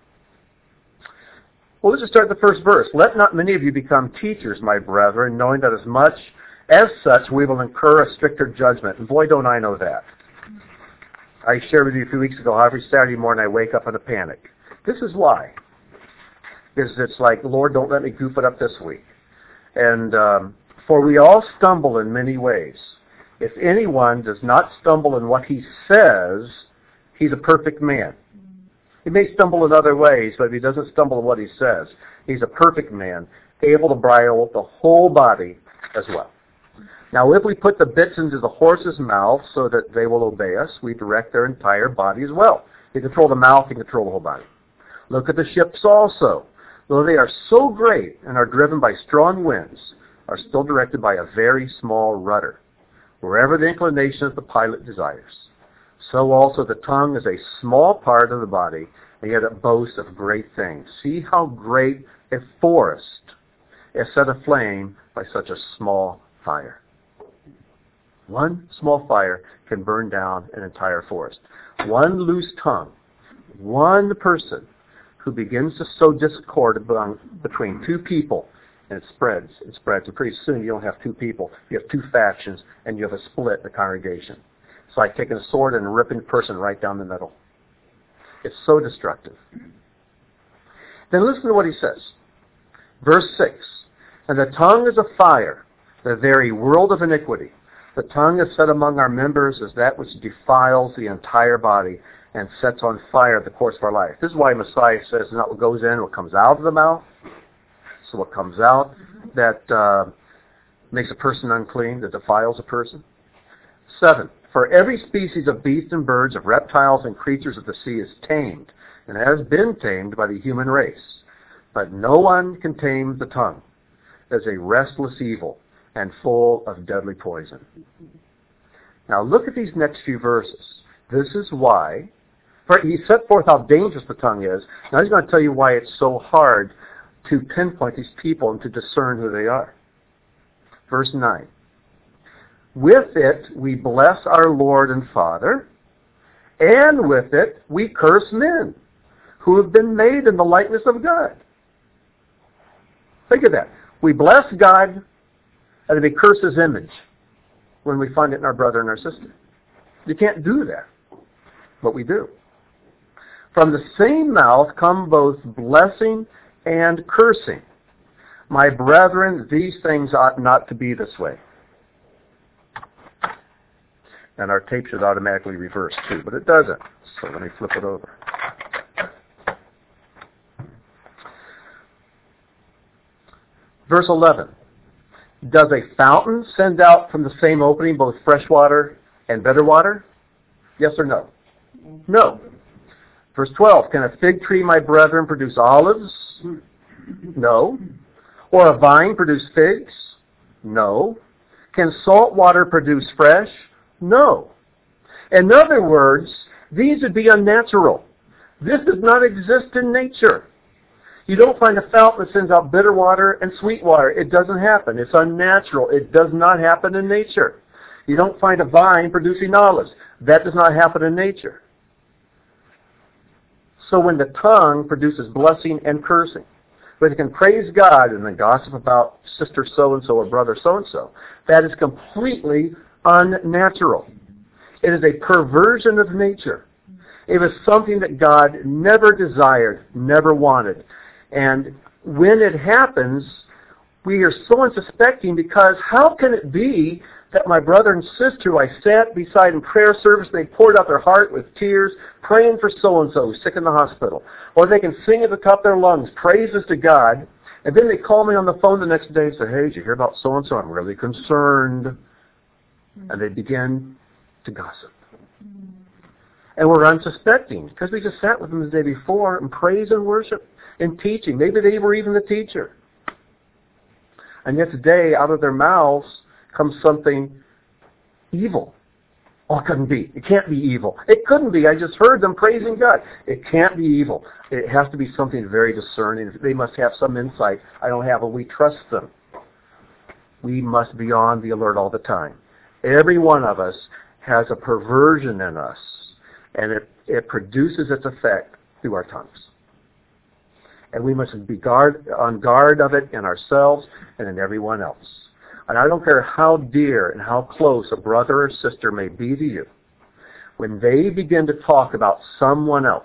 well, let's just start the first verse. Let not many of you become teachers, my brethren, knowing that as much as such we will incur a stricter judgment. And boy, don't I know that. I shared with you a few weeks ago how every Saturday morning I wake up in a panic. This is why. Because it's like, Lord, don't let me goof it up this week. And um, for we all stumble in many ways. If anyone does not stumble in what he says, he's a perfect man. He may stumble in other ways, but if he doesn't stumble in what he says, he's a perfect man, able to bridle the whole body as well. Now, if we put the bits into the horse's mouth so that they will obey us, we direct their entire body as well. You control the mouth, you control the whole body. Look at the ships also. Though they are so great and are driven by strong winds, are still directed by a very small rudder, wherever the inclination of the pilot desires. So also the tongue is a small part of the body, and yet it boasts of great things. See how great a forest is set aflame by such a small fire. One small fire can burn down an entire forest. One loose tongue, one person who begins to sow discord among, between two people, and it spreads, it spreads, and pretty soon you don't have two people, you have two factions, and you have a split in the congregation. It's like taking a sword and ripping a person right down the middle. It's so destructive. Then listen to what he says. Verse six, and the tongue is a fire, the very world of iniquity. The tongue is set among our members as that which defiles the entire body and sets on fire the course of our life. This is why Messiah says not what goes in, what comes out of the mouth. So what comes out that uh, makes a person unclean, that defiles a person. Seven, for every species of beasts and birds, of reptiles and creatures of the sea is tamed, and has been tamed by the human race. But no one can tame the tongue. It is a restless evil and full of deadly poison. Now look at these next few verses. This is why, for he set forth how dangerous the tongue is. Now he's going to tell you why it's so hard to pinpoint these people and to discern who they are. Verse nine. With it we bless our Lord and Father, and with it we curse men who have been made in the likeness of God. Think of that. We bless God, and we curse His image when we find it in our brother and our sister. You can't do that, but we do. From the same mouth come both blessing and cursing. My brethren, these things ought not to be this way. And our tape should automatically reverse too, but it doesn't. So let me flip it over. Verse eleven. Does a fountain send out from the same opening both fresh water and bitter water? Yes or no? No. Verse twelve. Can a fig tree, my brethren, produce olives? No. Or a vine produce figs? No. Can salt water produce fresh? No. In other words, these would be unnatural. This does not exist in nature. You don't find a fountain that sends out bitter water and sweet water. It doesn't happen. It's unnatural. It does not happen in nature. You don't find a vine producing olives. That does not happen in nature. So when the tongue produces blessing and cursing, but it can praise God and then gossip about sister so-and-so or brother so-and-so, that is completely unnatural. It is a perversion of nature. It was something that God never desired, never wanted. And when it happens, we are so unsuspecting, because how can it be that my brother and sister who I sat beside in prayer service, they poured out their heart with tears, praying for so-and-so who's sick in the hospital, or they can sing at the top of their lungs praises to God, and then they call me on the phone the next day and say, hey, did you hear about so-and-so? I'm really concerned. Mm-hmm. And they begin to gossip. Mm-hmm. And we're unsuspecting, because we just sat with them the day before in praise and worship and teaching. Maybe they were even the teacher. And yet today, out of their mouths comes something evil. Oh, it couldn't be. It can't be evil. It couldn't be. I just heard them praising God. It can't be evil. It has to be something very discerning. They must have some insight I don't have, and we trust them. We must be on the alert all the time. Every one of us has a perversion in us, and it, it produces its effect through our tongues. And we must be guard, on guard of it in ourselves and in everyone else. And I don't care how dear and how close a brother or sister may be to you, when they begin to talk about someone else,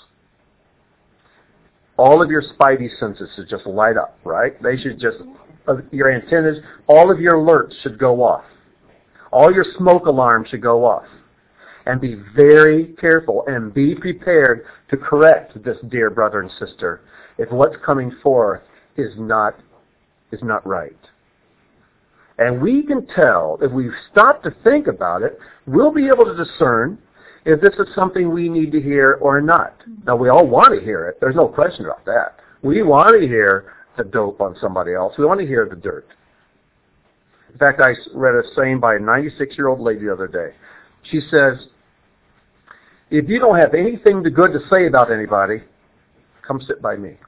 all of your spidey senses should just light up, right? They should just, your antennas, all of your alerts should go off. All your smoke alarms should go off. And be very careful and be prepared to correct this dear brother and sister if what's coming forth is not is not right. And we can tell, if we stop to think about it, we'll be able to discern if this is something we need to hear or not. Now, we all want to hear it. There's no question about that. We want to hear the dope on somebody else. We want to hear the dirt. In fact, I read a saying by a ninety-six-year-old lady the other day. She says, if you don't have anything good to say about anybody, come sit by me.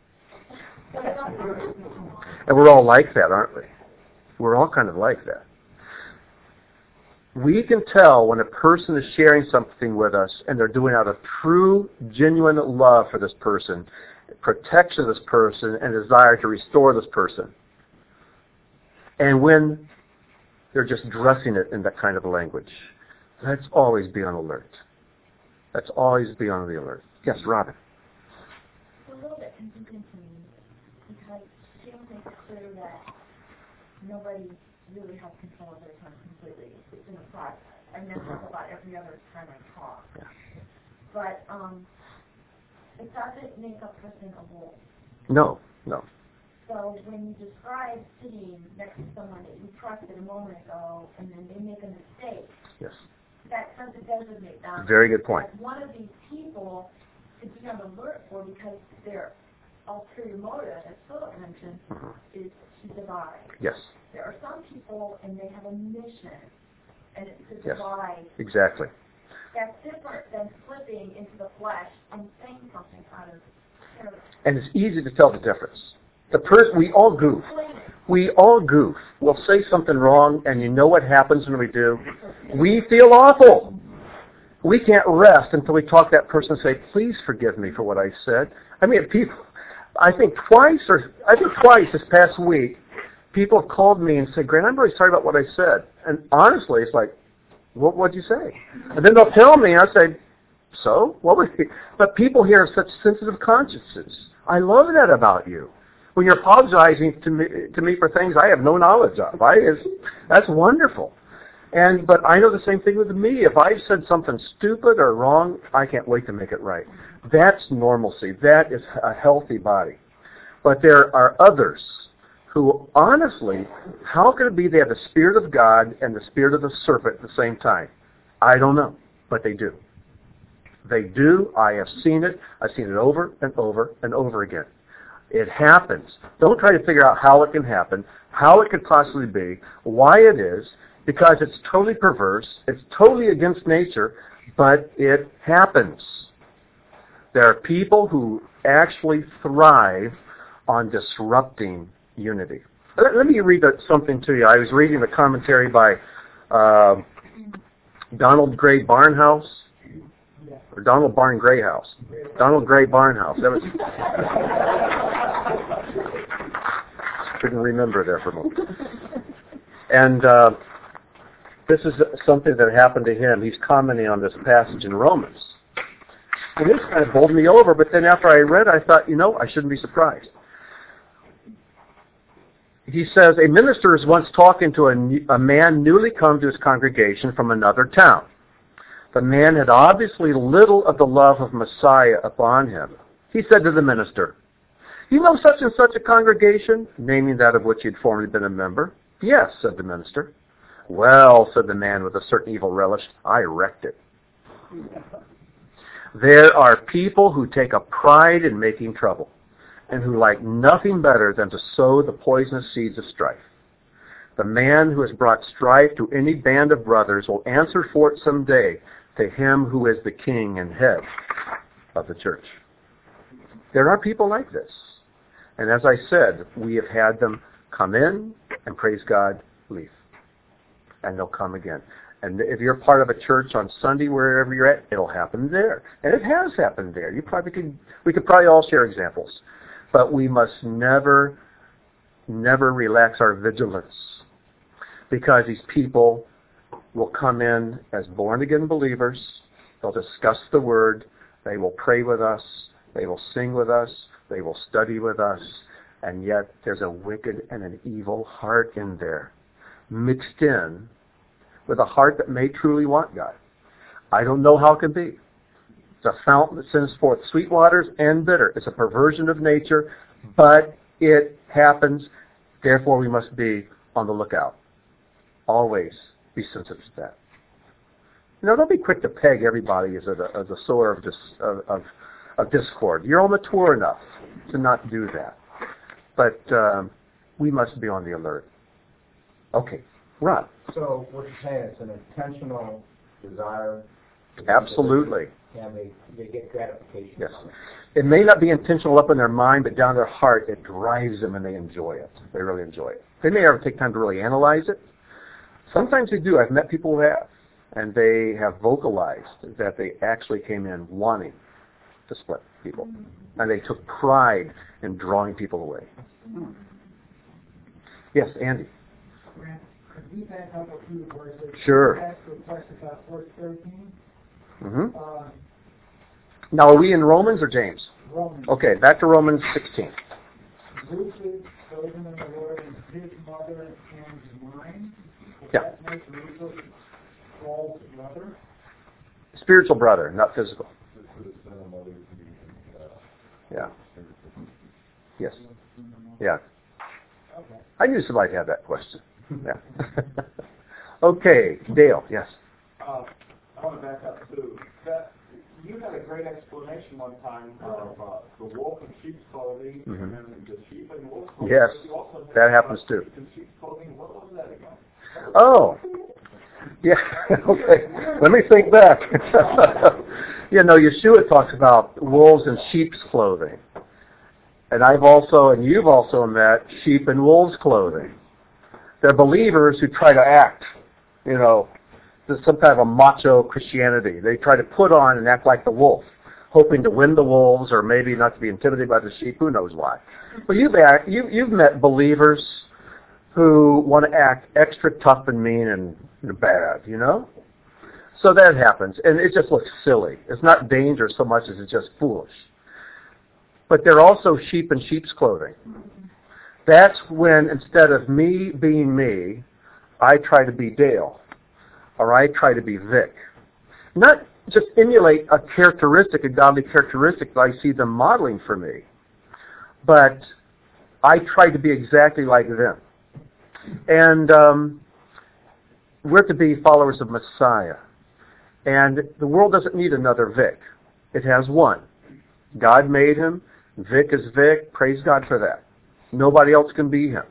And we're all like that, aren't we? We're all kind of like that. We can tell when a person is sharing something with us and they're doing out of true, genuine love for this person, protection of this person, and desire to restore this person. And when they're just dressing it in that kind of language. Let's always be on alert. Let's always be on the alert. Yes, Robin. It's a little bit confusing to me because James makes it clear that nobody really has control of their tongue completely. It's in the process. And that's about every other time I talk. Yeah. But um, it doesn't make a person a wolf. No, no. So when you describe sitting next to someone that you trusted a moment ago and then they make a mistake, yes, that doesn't designate them. Very good point. As one of these people to be on the alert for because their ulterior motive, as Philip mentioned, mm-hmm. is to divide. Yes. There are some people and they have a mission, and it's to yes. divide. Exactly. That's different than slipping into the flesh and saying something out of terror. And it's easy to tell the difference. The person, we all goof. We all goof. We'll say something wrong, and you know what happens when we do? We feel awful. We can't rest until we talk to that person and say, please forgive me for what I said. I mean, people, I think twice, or I think twice this past week, people have called me and said, Grant, I'm really sorry about what I said. And honestly, it's like, what what'd you say? And then they'll tell me, and I say, so? What was it? But people here have such sensitive consciences. I love that about you. When you're apologizing to me, to me for things I have no knowledge of, I is that's wonderful. And but I know the same thing with me. If I've said something stupid or wrong, I can't wait to make it right. That's normalcy. That is a healthy body. But there are others who, honestly, how can it be they have the Spirit of God and the spirit of the serpent at the same time? I don't know, but they do. They do. I have seen it. I've seen it over and over and over again. It happens. Don't try to figure out how it can happen, how it could possibly be, why it is, because it's totally perverse, it's totally against nature, but it happens. There are people who actually thrive on disrupting unity. Let, let me read something to you. I was reading a commentary by uh, Donald Gray Barnhouse, or Donald Barn Grayhouse. Donald Gray Barnhouse. That was couldn't remember there for a moment. And uh, this is something that happened to him. He's commenting on this passage in Romans. And this kind of bowled me over, but then after I read, I thought, you know, I shouldn't be surprised. He says, a minister was once talking to a, a man newly come to his congregation from another town. The man had obviously little of the love of Messiah upon him. He said to the minister, you know such and such a congregation, naming that of which he had formerly been a member? Yes, said the minister. Well, said the man with a certain evil relish, I wrecked it. There are people who take a pride in making trouble and who like nothing better than to sow the poisonous seeds of strife. The man who has brought strife to any band of brothers will answer for it someday to him who is the king and head of the church. There are people like this. And as I said, we have had them come in and, praise God, leave. And they'll come again. And if you're part of a church on Sunday, wherever you're at, it'll happen there. And it has happened there. You probably could, we could probably all share examples. But we must never, never relax our vigilance, because these people will come in as born-again believers. They'll discuss the Word. They will pray with us. They will sing with us. They will study with us. And yet there's a wicked and an evil heart in there, mixed in with a heart that may truly want God. I don't know how it can be. It's a fountain that sends forth sweet waters and bitter. It's a perversion of nature, but it happens. Therefore, we must be on the lookout. Always be sensitive to that. You know, don't be quick to peg everybody as a, as a sower of, dis, of, of, of discord. You're all mature enough to not do that. But um, we must be on the alert. Okay, Ron. So what you're saying, it's an intentional desire. Absolutely. And they, they get gratification. Yes. It may not be intentional up in their mind, but down their heart, it drives them and they enjoy it. They really enjoy it. They may never take time to really analyze it. Sometimes they do. I've met people who have. And they have vocalized that they actually came in wanting to split people. And they took pride in drawing people away. Yes, Andy. Grant, could we back up a few verses? Sure. Ask a question about verse thirteen. Mm-hmm. Uh, Now, are we in Romans or James? Romans. Okay, back to Romans sixteen. Rufus, chosen in the Lord, is his mother and mine. Does Yeah. that make Rufus Paul's brother? Spiritual brother, not physical. Yeah. Yes. Yeah. Okay. I knew somebody had that question. Yeah. Okay, Dale, yes. Uh, I want to back up too. That, you had a great explanation one time of uh, the wolf in sheep's clothing, Mhm. and then the sheep in wolf's clothing. Yes, But you also had that happens too. sheep in sheep's clothing. What was that again? Oh. Yeah, okay. Let me think back. You know, Yeshua talks about wolves in sheep's clothing. And I've also, and you've also met sheep in wolves' clothing. They're believers who try to act, you know, there's some kind of a macho Christianity. They try to put on and act like the wolf, hoping to win the wolves or maybe not to be intimidated by the sheep. Who knows why? But you've, act, you, you've met believers who want to act extra tough and mean and bad, you know? So that happens, and it just looks silly. It's not danger so much as it's just foolish. But they're also sheep in sheep's clothing. That's when, instead of me being me, I try to be Dale, or I try to be Vic. Not just emulate a characteristic, a godly characteristic that I see them modeling for me, but I try to be exactly like them. And um, we're to be followers of Messiah. And the world doesn't need another Vic. It has one. God made him. Vic is Vic. Praise God for that. Nobody else can be him.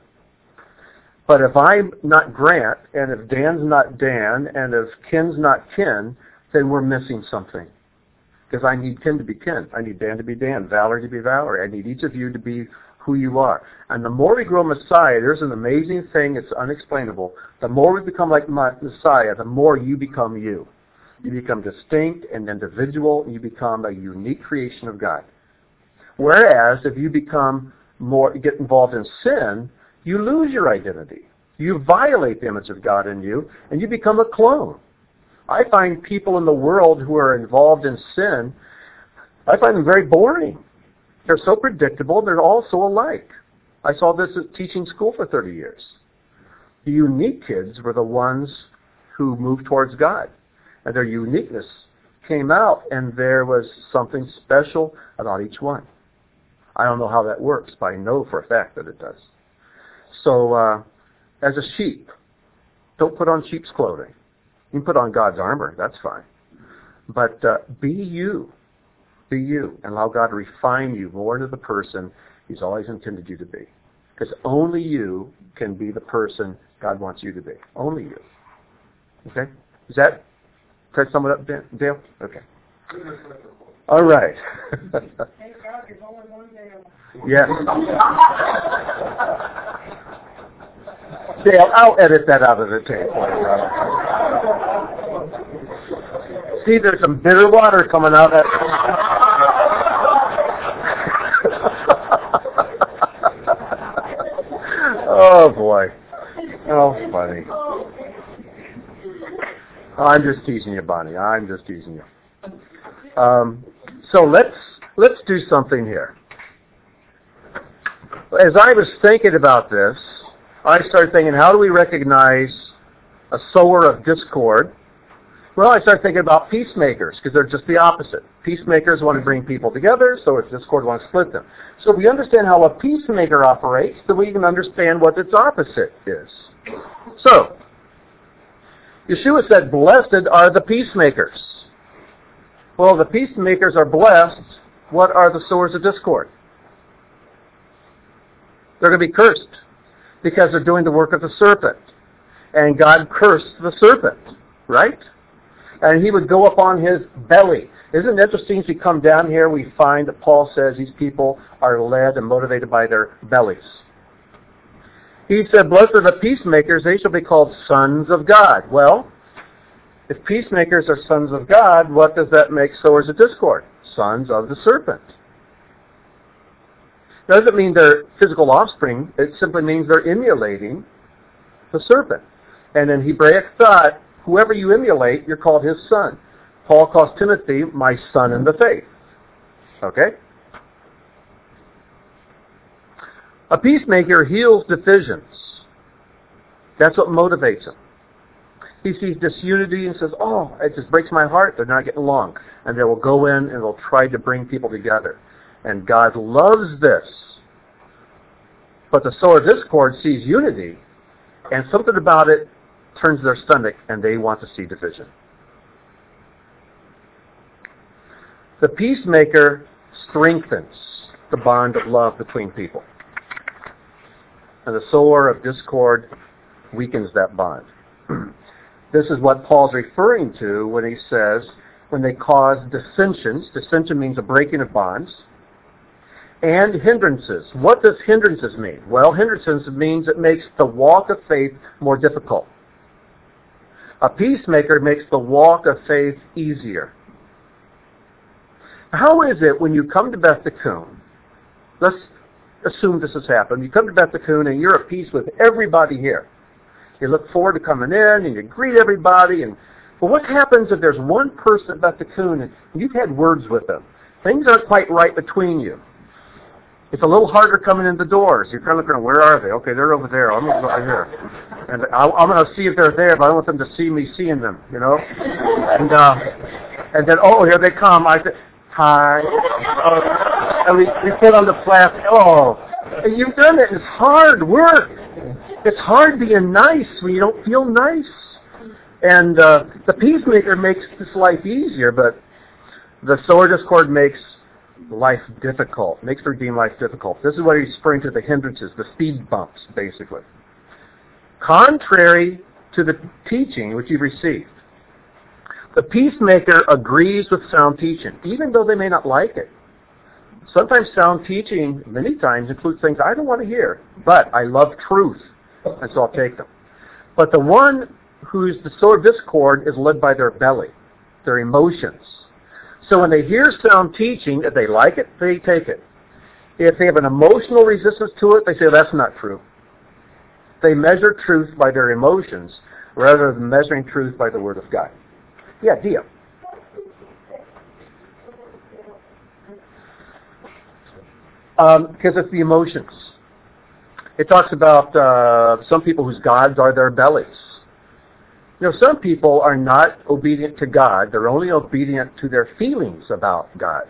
But if I'm not Grant, and if Dan's not Dan, and if Ken's not Ken, then we're missing something. Because I need Ken to be Ken. I need Dan to be Dan. Valerie to be Valerie. I need each of you to be who you are. And the more we grow Messiah, there's an amazing thing, it's unexplainable. The more we become like Messiah, the more you become you. You become distinct and individual, and you become a unique creation of God. Whereas if you become more, get involved in sin, you lose your identity. You violate the image of God in you, and you become a clone. I find people in the world who are involved in sin, I find them very boring. They're so predictable, they're all so alike. I saw this at teaching school for thirty years. The unique kids were the ones who moved towards God. And their uniqueness came out, and there was something special about each one. I don't know how that works, but I know for a fact that it does. So, uh, as a sheep, don't put on sheep's clothing. You can put on God's armor, that's fine. But uh, be you. Be you, and allow God to refine you more into the person He's always intended you to be. Because only you can be the person God wants you to be. Only you. Okay? Is that, does that sum it up, Dale? Okay. All right. Yes. Dale, I'll edit that out of the tape for you, brother. See, there's some bitter water coming out of that. Oh, boy. Oh, funny. I'm just teasing you, Bonnie. I'm just teasing you. Um, so let's let's do something here. As I was thinking about this, I started thinking, how do we recognize a sower of discord? Well, I started thinking about peacemakers, because they're just the opposite. Peacemakers want to bring people together, so if discord wants to split them. So if we understand how a peacemaker operates, then we can understand what its opposite is. So, Yeshua said, blessed are the peacemakers. Well, the peacemakers are blessed. What are the sowers of discord? They're going to be cursed because they're doing the work of the serpent. And God cursed the serpent, right? And he would go up on his belly. Isn't it interesting as we come down here, we find that Paul says these people are led and motivated by their bellies. He said, blessed are the peacemakers, they shall be called sons of God. Well, if peacemakers are sons of God, what does that make sowers of discord? Sons of the serpent. That doesn't mean they're physical offspring. It simply means they're emulating the serpent. And in Hebraic thought, whoever you emulate, you're called his son. Paul calls Timothy my son in the faith. Okay? A peacemaker heals divisions. That's what motivates him. He sees disunity and says, oh, it just breaks my heart. They're not getting along. And they will go in and they'll try to bring people together. And God loves this. But the sower of discord sees unity, and something about it turns their stomach, and they want to see division. The peacemaker strengthens the bond of love between people. And the sower of discord weakens that bond. This is what Paul's referring to when he says, when they cause dissensions, dissension means a breaking of bonds, and hindrances. What does hindrances mean? Well, hindrances means it makes the walk of faith more difficult. A peacemaker makes the walk of faith easier. How is it when you come to Beth Tikkun, let's assume this has happened, you come to Beth Tikkun and you're at peace with everybody here. You look forward to coming in and you greet everybody. And but what happens if there's one person at Beth Tikkun and you've had words with them? Things aren't quite right between you. It's a little harder coming in the doors. You're kind of looking, where are they? Okay, they're over there. I'm going to go over here. And I'm going to see if they're there, but I don't want them to see me seeing them, you know? And uh, and then, oh, here they come. I said, hi. Uh, and we, we put on the plastic. Oh, and you've done it. It's hard work. It's hard being nice when you don't feel nice. And uh, the peacemaker makes this life easier, but the sower of discord makes life difficult, makes redeem life difficult. This is what he's referring to, the hindrances, the speed bumps, basically. Contrary to the teaching which you've received, the peacemaker agrees with sound teaching, even though they may not like it. Sometimes sound teaching, many times, includes things I don't want to hear, but I love truth, and so I'll take them. But the one who's the sower of discord is led by their belly, their emotions. So when they hear sound teaching, if they like it, they take it. If they have an emotional resistance to it, they say, that's not true. They measure truth by their emotions rather than measuring truth by the Word of God. Yeah, Dia. Um, because it's the emotions. It talks about uh, some people whose gods are their bellies. You know, some people are not obedient to God. They're only obedient to their feelings about God.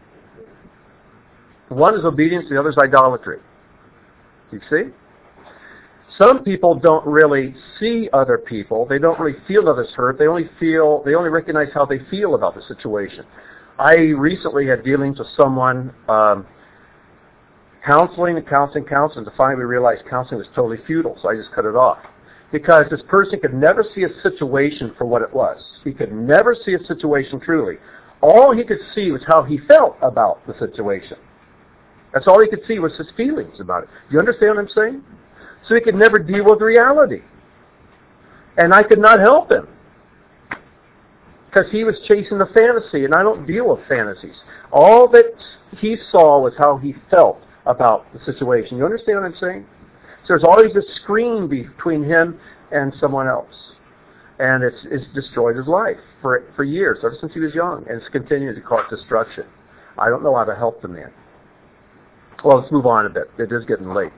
One is obedience, the other is idolatry. You see? Some people don't really see other people. They don't really feel others hurt. They only feel, they only recognize how they feel about the situation. I recently had dealings with someone, um, counseling and counseling, counseling, to finally realize counseling was totally futile, so I just cut it off. Because this person could never see a situation for what it was. He could never see a situation truly. All he could see was how he felt about the situation. That's all he could see was his feelings about it. Do you understand what I'm saying? So he could never deal with reality. And I could not help him. Because he was chasing a fantasy, and I don't deal with fantasies. All that he saw was how he felt about the situation. You understand what I'm saying? So there's always a screen between him and someone else. And it's, it's destroyed his life for for years, ever since he was young. And it's continued to cause destruction. I don't know how to help the man. Well, let's move on a bit. It is getting late.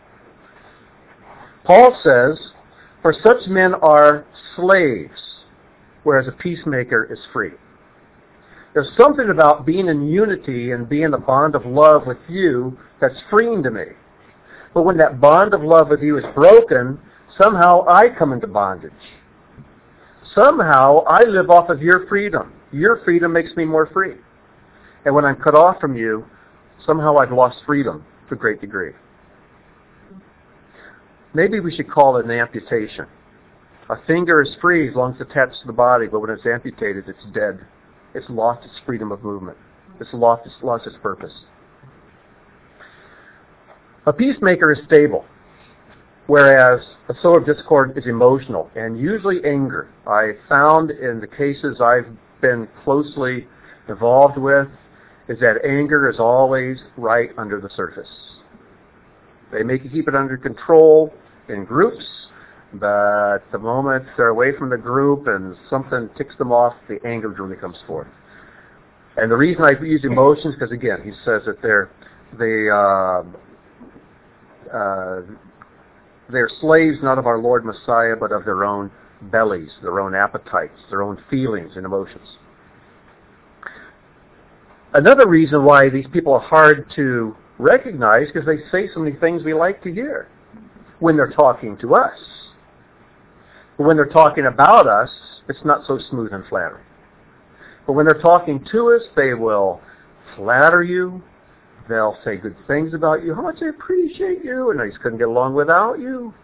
Paul says, for such men are slaves, whereas a peacemaker is free. There's something about being in unity and being in a bond of love with you that's freeing to me. But when that bond of love with you is broken, somehow I come into bondage. somehow I live off of your freedom. Your freedom makes me more free. And when I'm cut off from you, somehow I've lost freedom to a great degree. Maybe we should call it an amputation. A finger is free as long as it's attached to the body, but when it's amputated, it's dead. It's lost its freedom of movement. It's lost its, lost its purpose. A peacemaker is stable, whereas a sower of discord is emotional, and usually anger. I found in the cases I've been closely involved with is that anger is always right under the surface. They make you keep it under control in groups, but the moment they're away from the group and something ticks them off, the anger really comes forth. And the reason I use emotions, because again, he says that they're they uh, uh, they're slaves not of our Lord Messiah, but of their own bellies, their own appetites, their own feelings and emotions. Another reason why these people are hard to recognize because they say so many things we like to hear when they're talking to us. But when they're talking about us, it's not so smooth and flattering. But when they're talking to us, they will flatter you. They'll say good things about you. How much I appreciate you, and I just couldn't get along without you.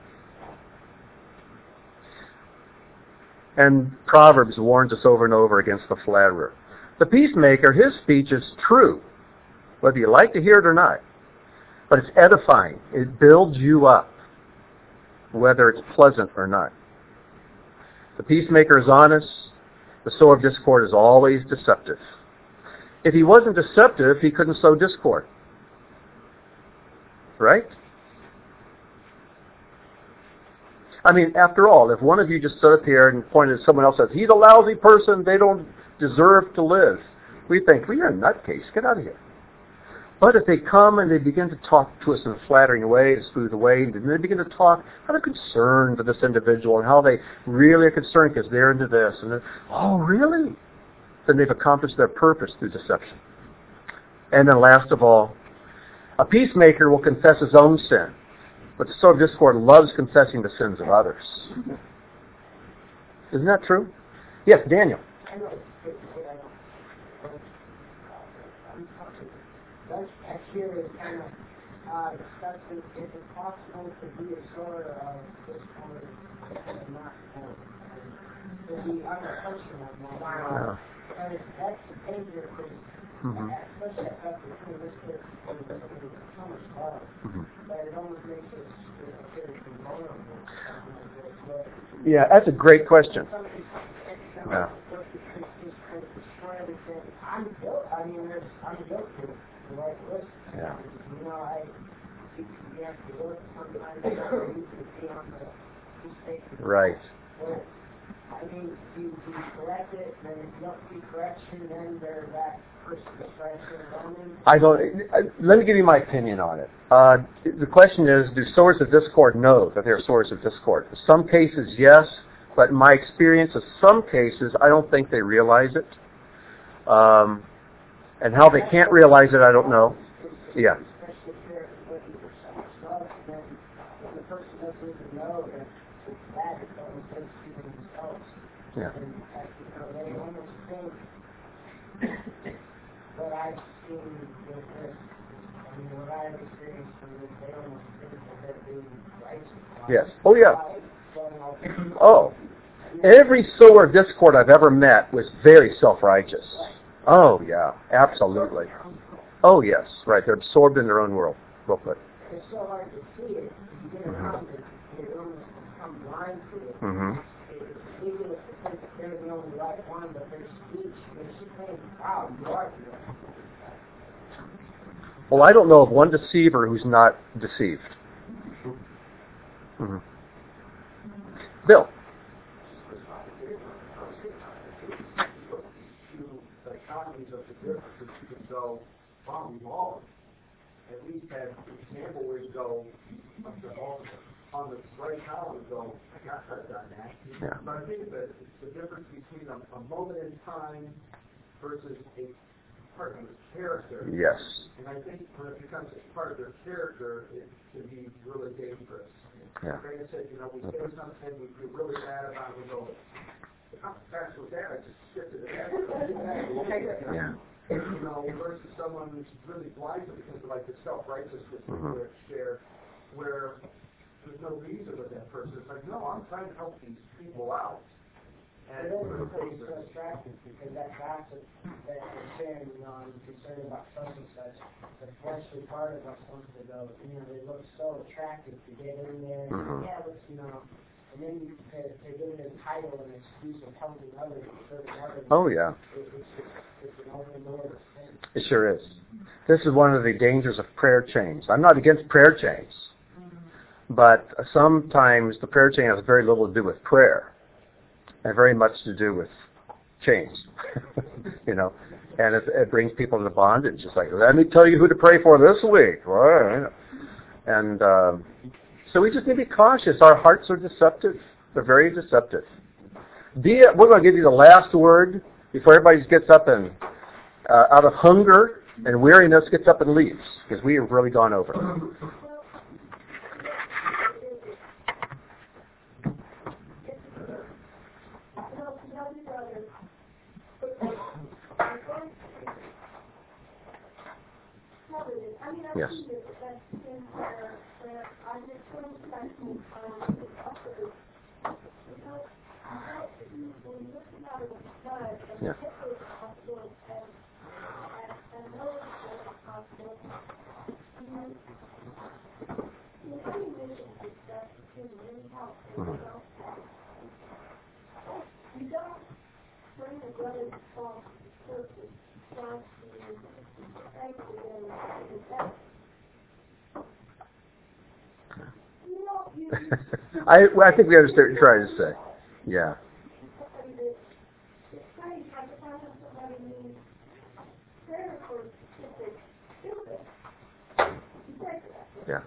And Proverbs warns us over and over against the flatterer. The peacemaker, his speech is true, whether you like to hear it or not. But it's edifying. It builds you up, whether it's pleasant or not. The peacemaker is honest. The sower of discord is always deceptive. If he wasn't deceptive, he couldn't sow discord. Right? I mean, after all, if one of you just stood up here and pointed at someone else and says, he's a lousy person, they don't deserve to live, we think, well, you're a nutcase, get out of here. But if they come and they begin to talk to us in a flattering way, a smooth way, and they begin to talk out of concern for this individual and how they really are concerned because they're into this, and then, oh, really? Then they've accomplished their purpose through deception. And then last of all, a peacemaker will confess his own sin, but the sower of discord loves confessing the sins of others. Isn't that true? Yes, Daniel. Here is kind of uh, discussing if it's possible to be a sort of discord and not to be unapproachable. Wow. And that's the danger because especially at that between this case and so much love that it almost makes us very vulnerable. Yeah, that's a great question. Yeah. I'm guilty. I mean, there's, I'm guilty. Like, listen, yeah. You know, I you have to look sometimes you can see on the mistake. Right. Well, I mean, you, you correct it, then if you don't see correction, then there's that person that tries to run in. I don't. I, let me give you my opinion on it. Uh, the question is, do sowers of discord know that they're sowers of discord? In some cases, yes, but in my experience, in some cases, I don't think they realize it. Um, And how they can't realize it, I don't know. Yeah. Yeah. Yes. Oh, yeah. Oh. Every sower of discord I've ever met was very self-righteous. Oh, yeah, absolutely. Oh, yes, right. They're absorbed in their own world. Real quick. It's so hard to see it. You get around it, you almost become blind to it. Mm-hmm. Even if you think they're the only right one, but their speech makes you think, wow, you are here. Well, I don't know of one deceiver who's not deceived. Mm-hmm. Bill. Of the differences, you can go, wow, we've all at least had an example where you go on the right column and go, I got that done that. Yeah. But I think that it's the difference between a, a moment in time versus a part of the character. Yes. And I think when it becomes a part of their character, it can be really dangerous. Yeah. Like I said, you know, we say something we feel really bad about, we go, I'm fast with that, I just shifted it. Yeah. You know, versus someone who's really blinded because of like the self-righteousness mm-hmm. that they share, where there's no reason with that person. It's like, no, I'm trying to help these people out. And it doesn't say so attractive because that gossip that they're sharing, you know, I'm concerned about such and such, the fleshly part of us wants to go, you know, they look so attractive to get in there, mm-hmm. yeah, let's, you know, and then to, to give it a title and excuse of helping others and serving others. Oh, yeah. It, it's, just, it's an open door of sin. It sure is. This is one of the dangers of prayer chains. I'm not against prayer chains, mm-hmm. but sometimes the prayer chain has very little to do with prayer. And very much to do with chains, you know, and it, it brings people into bondage. It's like, let me tell you who to pray for this week. Well, and um, so we just need to be cautious. Our hearts are deceptive. They're very deceptive. Be, we're going to give you the last word before everybody gets up and, uh, out of hunger and weariness, gets up and leaves, because we have really gone over. Yes. Yeah. Mm-hmm. You don't bring the brothers false purpose down to I, I think we understand what you're trying to say. Yeah. Yeah.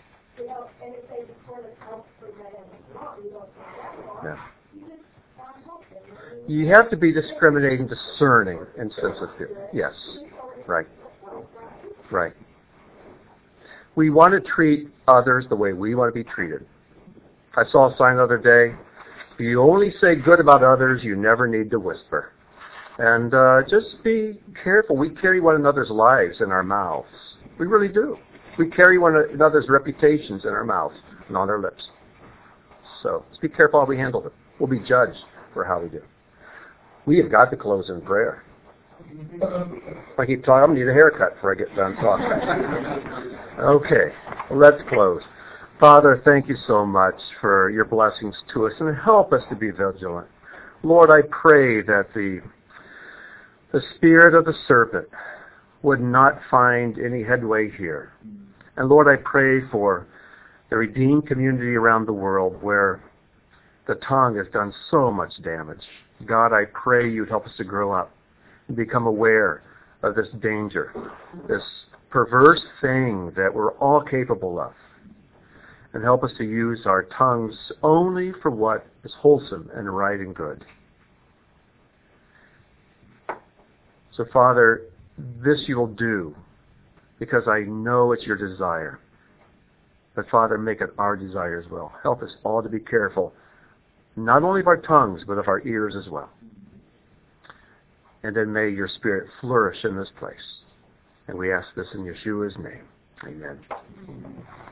Yeah. You have to be discriminating, discerning, and sensitive. Yes. Right. Right. We want to treat others the way we want to be treated. I saw a sign the other day, if you only say good about others, you never need to whisper. And uh, just be careful. We carry one another's lives in our mouths. We really do. We carry one another's reputations in our mouths and on our lips. So let's be careful how we handle it. We'll be judged for how we do. We have got to close in prayer. If I keep talking, I'm going to need a haircut before I get done talking. Okay, well, let's close. Father, thank you so much for your blessings to us, and help us to be vigilant. Lord, I pray that the the spirit of the serpent would not find any headway here. And Lord, I pray for the redeemed community around the world where the tongue has done so much damage. God, I pray you'd help us to grow up and become aware of this danger, this perverse thing that we're all capable of, and help us to use our tongues only for what is wholesome and right and good. So, Father, this you will do because I know it's your desire. But, Father, make it our desire as well. Help us all to be careful, not only of our tongues, but of our ears as well. And then may your Spirit flourish in this place. And we ask this in Yeshua's name. Amen.